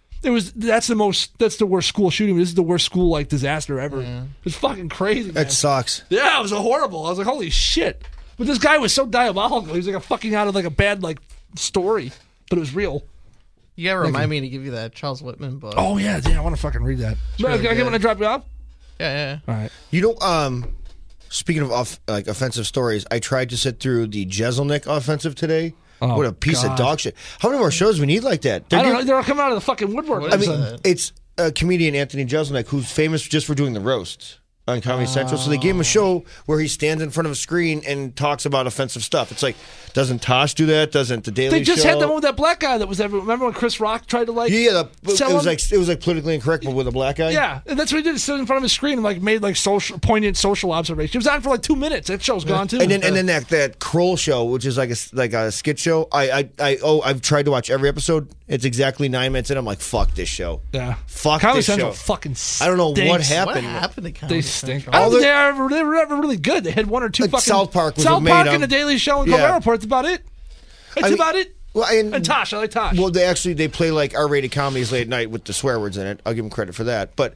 the worst school shooting. This is the worst school like disaster ever. Yeah. It's fucking crazy. That sucks. Yeah, it was horrible. I was like, holy shit. But this guy was so diabolical. He was like a fucking out of like a bad like story, but it was real. You gotta remind me to give you that Charles Whitman book. Oh yeah, I want to fucking read that. Really Can I get when I drop you off? Yeah. All right. You know, speaking of like offensive stories, I tried to sit through the Jeselnik offensive today. Oh, what a piece of dog shit. How many more shows we need like that? I don't know. They're coming out of the fucking woodwork. What is that? It's a comedian, Anthony Jeselnik, who's famous just for doing the roasts on Comedy Central. So they gave him a show where he stands in front of a screen and talks about offensive stuff. It's like, doesn't Tosh do that? Doesn't the Daily Show? They just had the one with that black guy that was ever. Remember when Chris Rock tried to like? Yeah, it sell was him? like politically incorrect, but with a black guy. Yeah, and that's what he did. He stood in front of his screen and like made like poignant social observations. It was on for like 2 minutes. That show's gone too. And then that Kroll show, which is like a skit show. I've tried to watch every episode. It's exactly 9 minutes in. I'm like, fuck this show. Yeah, Fuck Comedy this Central show. fucking I don't know what stinks. happened. What happened to Comedy They stink. Central? I don't think they were ever really good. They had 1 or 2 Like fucking South Park was South made Park of- and the Daily Show and Yeah. Colbert Report. That's about it. That's about it. Well, And Tosh, I like Tosh. Well, they play like R-rated comedies late at night with the swear words in it. I'll give them credit for that. But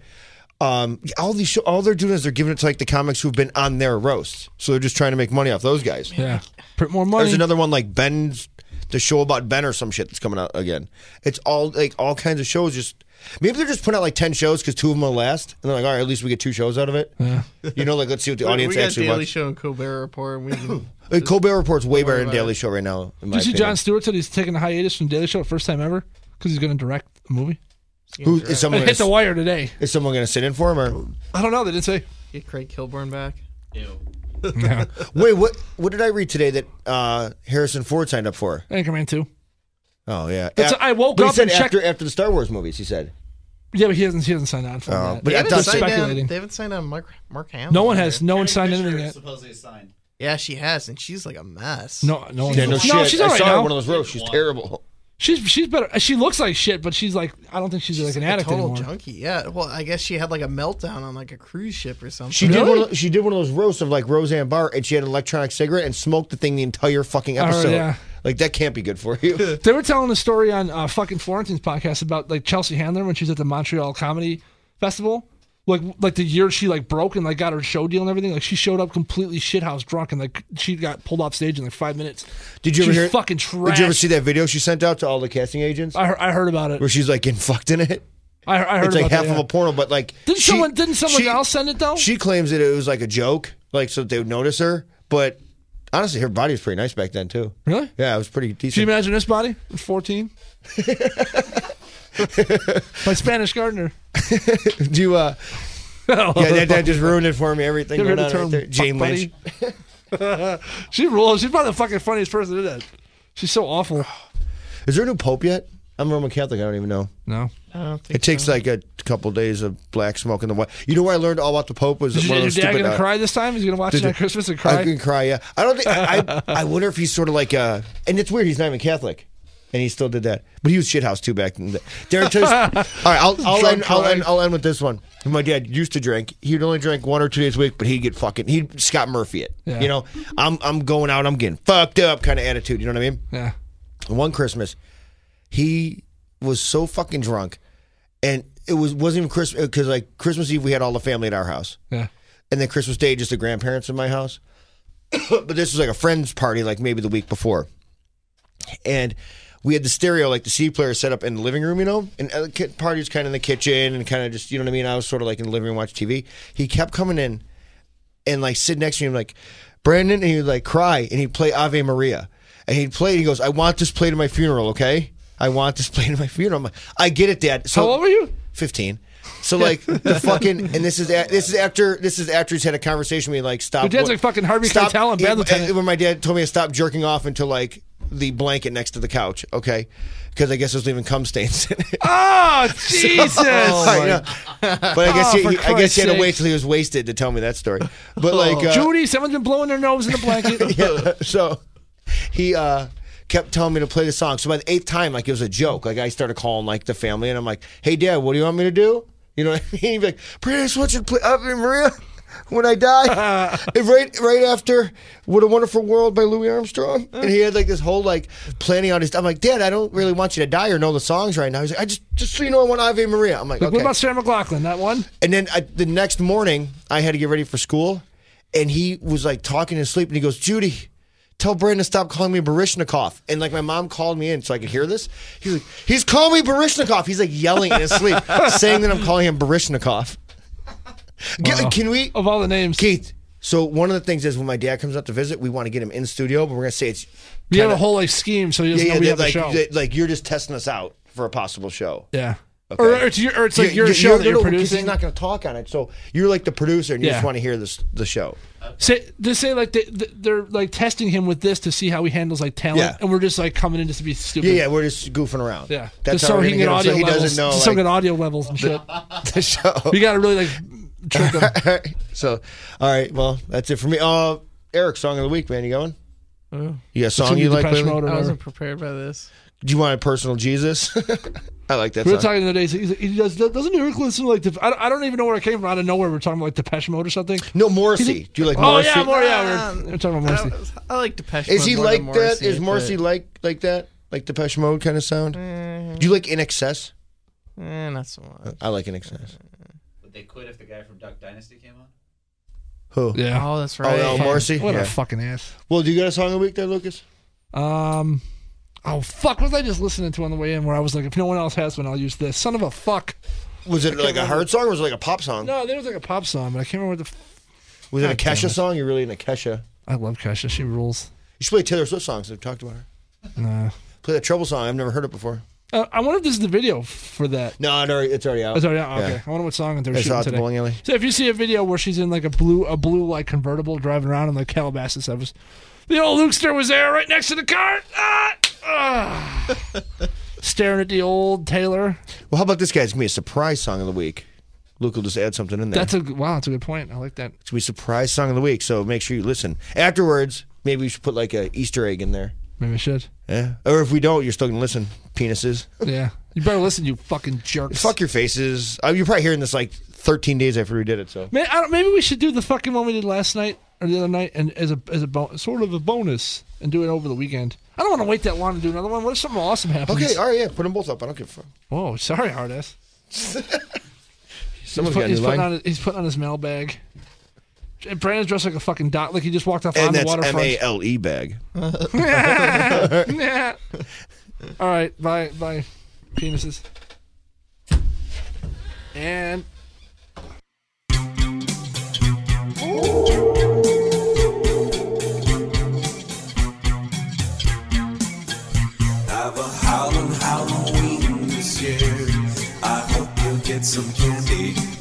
all they're doing is they're giving it to like the comics who've been on their roasts. So they're just trying to make money off those guys. Yeah, print more money. There's another one like Ben's, the show about Ben or some shit that's coming out again. It's all kinds of shows. Just maybe they're just putting out like 10 shows because 2 of them will last, and they're like, all right, at least we get 2 shows out of it. Yeah. You know, like let's see what the audience we got actually Daily wants. Show and Colbert Report. We can Colbert Report's way better than about Daily it. Show right now. In Did my you see opinion. Jon Stewart said he's taking a hiatus from Daily Show first time ever because he's going to direct a movie? Who is someone? It hit the wire today. Is someone going to sit in for him or? I don't know. They didn't say. get Craig Kilborn back. Ew. Yeah. Wait, what did I read today that Harrison Ford signed up for? Anchorman 2. Oh yeah, I woke But he up said and checked. after the Star Wars movies. He said Yeah, but he hasn't signed on for that. but They that's haven't, signed speculating. they haven't signed on Mark Hamill. No one has Carrie signed Fisher anything yet. Supposedly signed. Yeah, she has, and she's like a mess. No one. Yeah, no shit. she's all I right saw her now. in one of those roasts. She's terrible. She's better. She looks like shit, but she's like, I don't think she's like an a addict total anymore. junkie. Yeah. Well, I guess she had like a meltdown on like a cruise ship or something. She Really? she did one of those roasts of like Roseanne Barr, and she had an electronic cigarette and smoked the thing the entire fucking episode. yeah. Like that can't be good for you. They were telling a story on fucking Florentine's podcast about like Chelsea Handler when she was at the Montreal Comedy Festival. Like the year she like broke and like got her show deal and everything. Like she showed up completely shithouse drunk and like she got pulled off stage in like 5 minutes. Did you She ever was hear? fucking trash. Did you ever see that video she sent out to all the casting agents I heard about it. where she's like getting fucked in it? I heard It's like about half that, of yeah. a porno, but like Didn't someone she- else send it though? She claims that it was like a joke, like so that they would notice her. But honestly, her body was pretty nice back then too. Really? Yeah, it was pretty Can you decent. imagine this body? At 14. My Spanish gardener. Do you? Yeah, that just ruined it for me. Everything Give her going the on term right there. Jane fuck Lynch. buddy. She rules. She's probably the fucking funniest person in it. She's so awful. Is there a new pope yet? I'm Roman Catholic. I don't even know. No. I don't think It takes like a couple days of black smoke in the white. You know where I learned all about the Pope was Is one your of those dad stupid. gonna cry this time? He's gonna watch it at Christmas and I cry. can cry. Yeah, I don't think. I wonder if he's sort of like. And it's weird. He's not even Catholic, and he still did that. But he was shithouse too back then. Darren, all right, I'll end with this one. My dad used to drink. He'd only drink 1 or 2 days a week, but he'd Scott Murphy it. Yeah. You know, I'm going out. I'm getting fucked up kind of attitude. You know what I mean? Yeah. And one Christmas, he was so fucking drunk, and it wasn't even Christmas because like Christmas Eve we had all the family at our house, Yeah. and then Christmas Day just the grandparents in my house. But this was like a friend's party, like maybe the week before, and we had the stereo, like the CD player, set up in the living room, you know, and the party's kind of in the kitchen and kind of just, you know what I mean. I was sort of like in the living room watching TV. He kept coming in and like sit next to me, like Brandon, and he would like cry and he'd play Ave Maria, and he'd play. He goes, "I want this played at my funeral, okay? I want this played at my funeral." I'm like, I get it, Dad. So How old were you? 15. So like the fucking, and this is after he's had a conversation with me, like stop. Your dad's like fucking Harvey Keitel and Bad Lieutenant. When my dad told me to stop jerking off into like the blanket next to the couch, okay, because I guess I was leaving cum stains in it. Oh Jesus! I know. But I guess for I guess Christ's he had to sake. wait till he was wasted to tell me that story. But like Judy, someone's been blowing their nose in a blanket. yeah, so he kept telling me to play the song. So by the 8th time, like it was a joke. Like I started calling like the family, and I'm like, "Hey, Dad, what do you want me to do?" You know what I mean? He'd be like, "Brandon, I just want you to play Ave Maria when I die." And right after "What a Wonderful World" by Louis Armstrong. And he had like this whole like planning on his. I'm like, "Dad, I don't really want you to die or know the songs right now." He's like, "I just so you know, I want Ave Maria." I'm like, Like, "Okay." what about Sarah McLachlan? That one? And then the next morning, I had to get ready for school, and he was like talking in his sleep, and he goes, "Judy, tell Brandon to stop calling me Baryshnikov." And like my mom called me in so I could hear this. He's like, "He's calling me Baryshnikov." He's like yelling in his sleep, saying that I'm calling him Baryshnikov. Wow. Can we, Of all the names, Keith? So one of the things is when my dad comes up to visit, we want to get him in studio, but we're gonna say it's we have kinda- a whole like scheme, so he doesn't know we have a like, show. like you're just testing us out for a possible show. Yeah. Okay. Or it's like your show that you're because producing. he's not going to talk on it. So you're like the producer, and you Yeah. just want to hear the show. Say like they're like testing him with this to see how he handles like talent, Yeah. and we're just like coming in just to be stupid. Yeah, we're just goofing around. Yeah. That's just how so we're he can gonna get him, audio so he levels. doesn't know just so like, get audio levels and shit. the show. You got to really like trick him. So, all right, well, that's it for me. Eric, song of the week, man. You going? You got a song you like? Depeche lately? Mode or I whatever. wasn't prepared by this. Do you want a personal Jesus? I like that We were song. talking the other day. Doesn't Eric listen to like I don't even know where it came from. Out of nowhere, we're talking about like Depeche Mode or something. No, Morrissey. Do you like Oh Morrissey? yeah, more yeah. We're talking about Morrissey. I like Depeche Is Mode he more like than that? Morrissey, Is Morrissey but, like that? Like Depeche Mode kind of sound? Do you like In Excess? not so much. I like In Excess. Would they quit if the guy from Duck Dynasty came on? Who? Yeah. Oh, that's Oh, right. no, Morrissey? What Yeah. a fucking ass. Well, do you got a song of the week there, Lucas? Oh fuck! What was I just listening to on the way in? Where I was like, if no one else has one, I'll use this. Son of a fuck. Was it like a hard song or was it like a pop song? No, there was like a pop song, but I can't remember what the. Was it a God damn Kesha it. song? You're really into Kesha. I love Kesha. She rules. You should play Taylor Swift songs. I've talked about her. Nah. Play that Trouble song. I've never heard it before. I wonder if this is the video for that. No, it's already out. It's already out. Okay. Yeah. I wonder what song they're I saw shooting it at the today. bowling alley. So if you see a video where she's in like a blue like convertible driving around in like Calabasas, the old Lukester was there right next to the car. staring at the old Taylor. Well, how about this guy? It's going to be a surprise song of the week. Luke will just add something in there. That's a good point. I like that. It's going to be a surprise song of the week, so make sure you listen. Afterwards, maybe we should put like a Easter egg in there. Maybe I should. Yeah. Or if we don't, you're still going to listen. Penises. Yeah. You better listen, you fucking jerks. Fuck your faces. You're probably hearing this like 13 days after we did it, so. Maybe we should do the fucking one we did last night or the other night and as a sort of a bonus and do it over the weekend. I don't want to wait that long to do another one. What if something awesome happens? Okay, all right, yeah. Put them both up. I don't give a fuck. Whoa, sorry, hard ass. Someone's got a new line. He's putting on his mailbag. And Brandon's dressed like a fucking dock, like he just walked off and on the that's waterfront. MALE bag. Yeah. All right, bye, penises. And Have a howlin' Halloween this year. I hope you get some candy.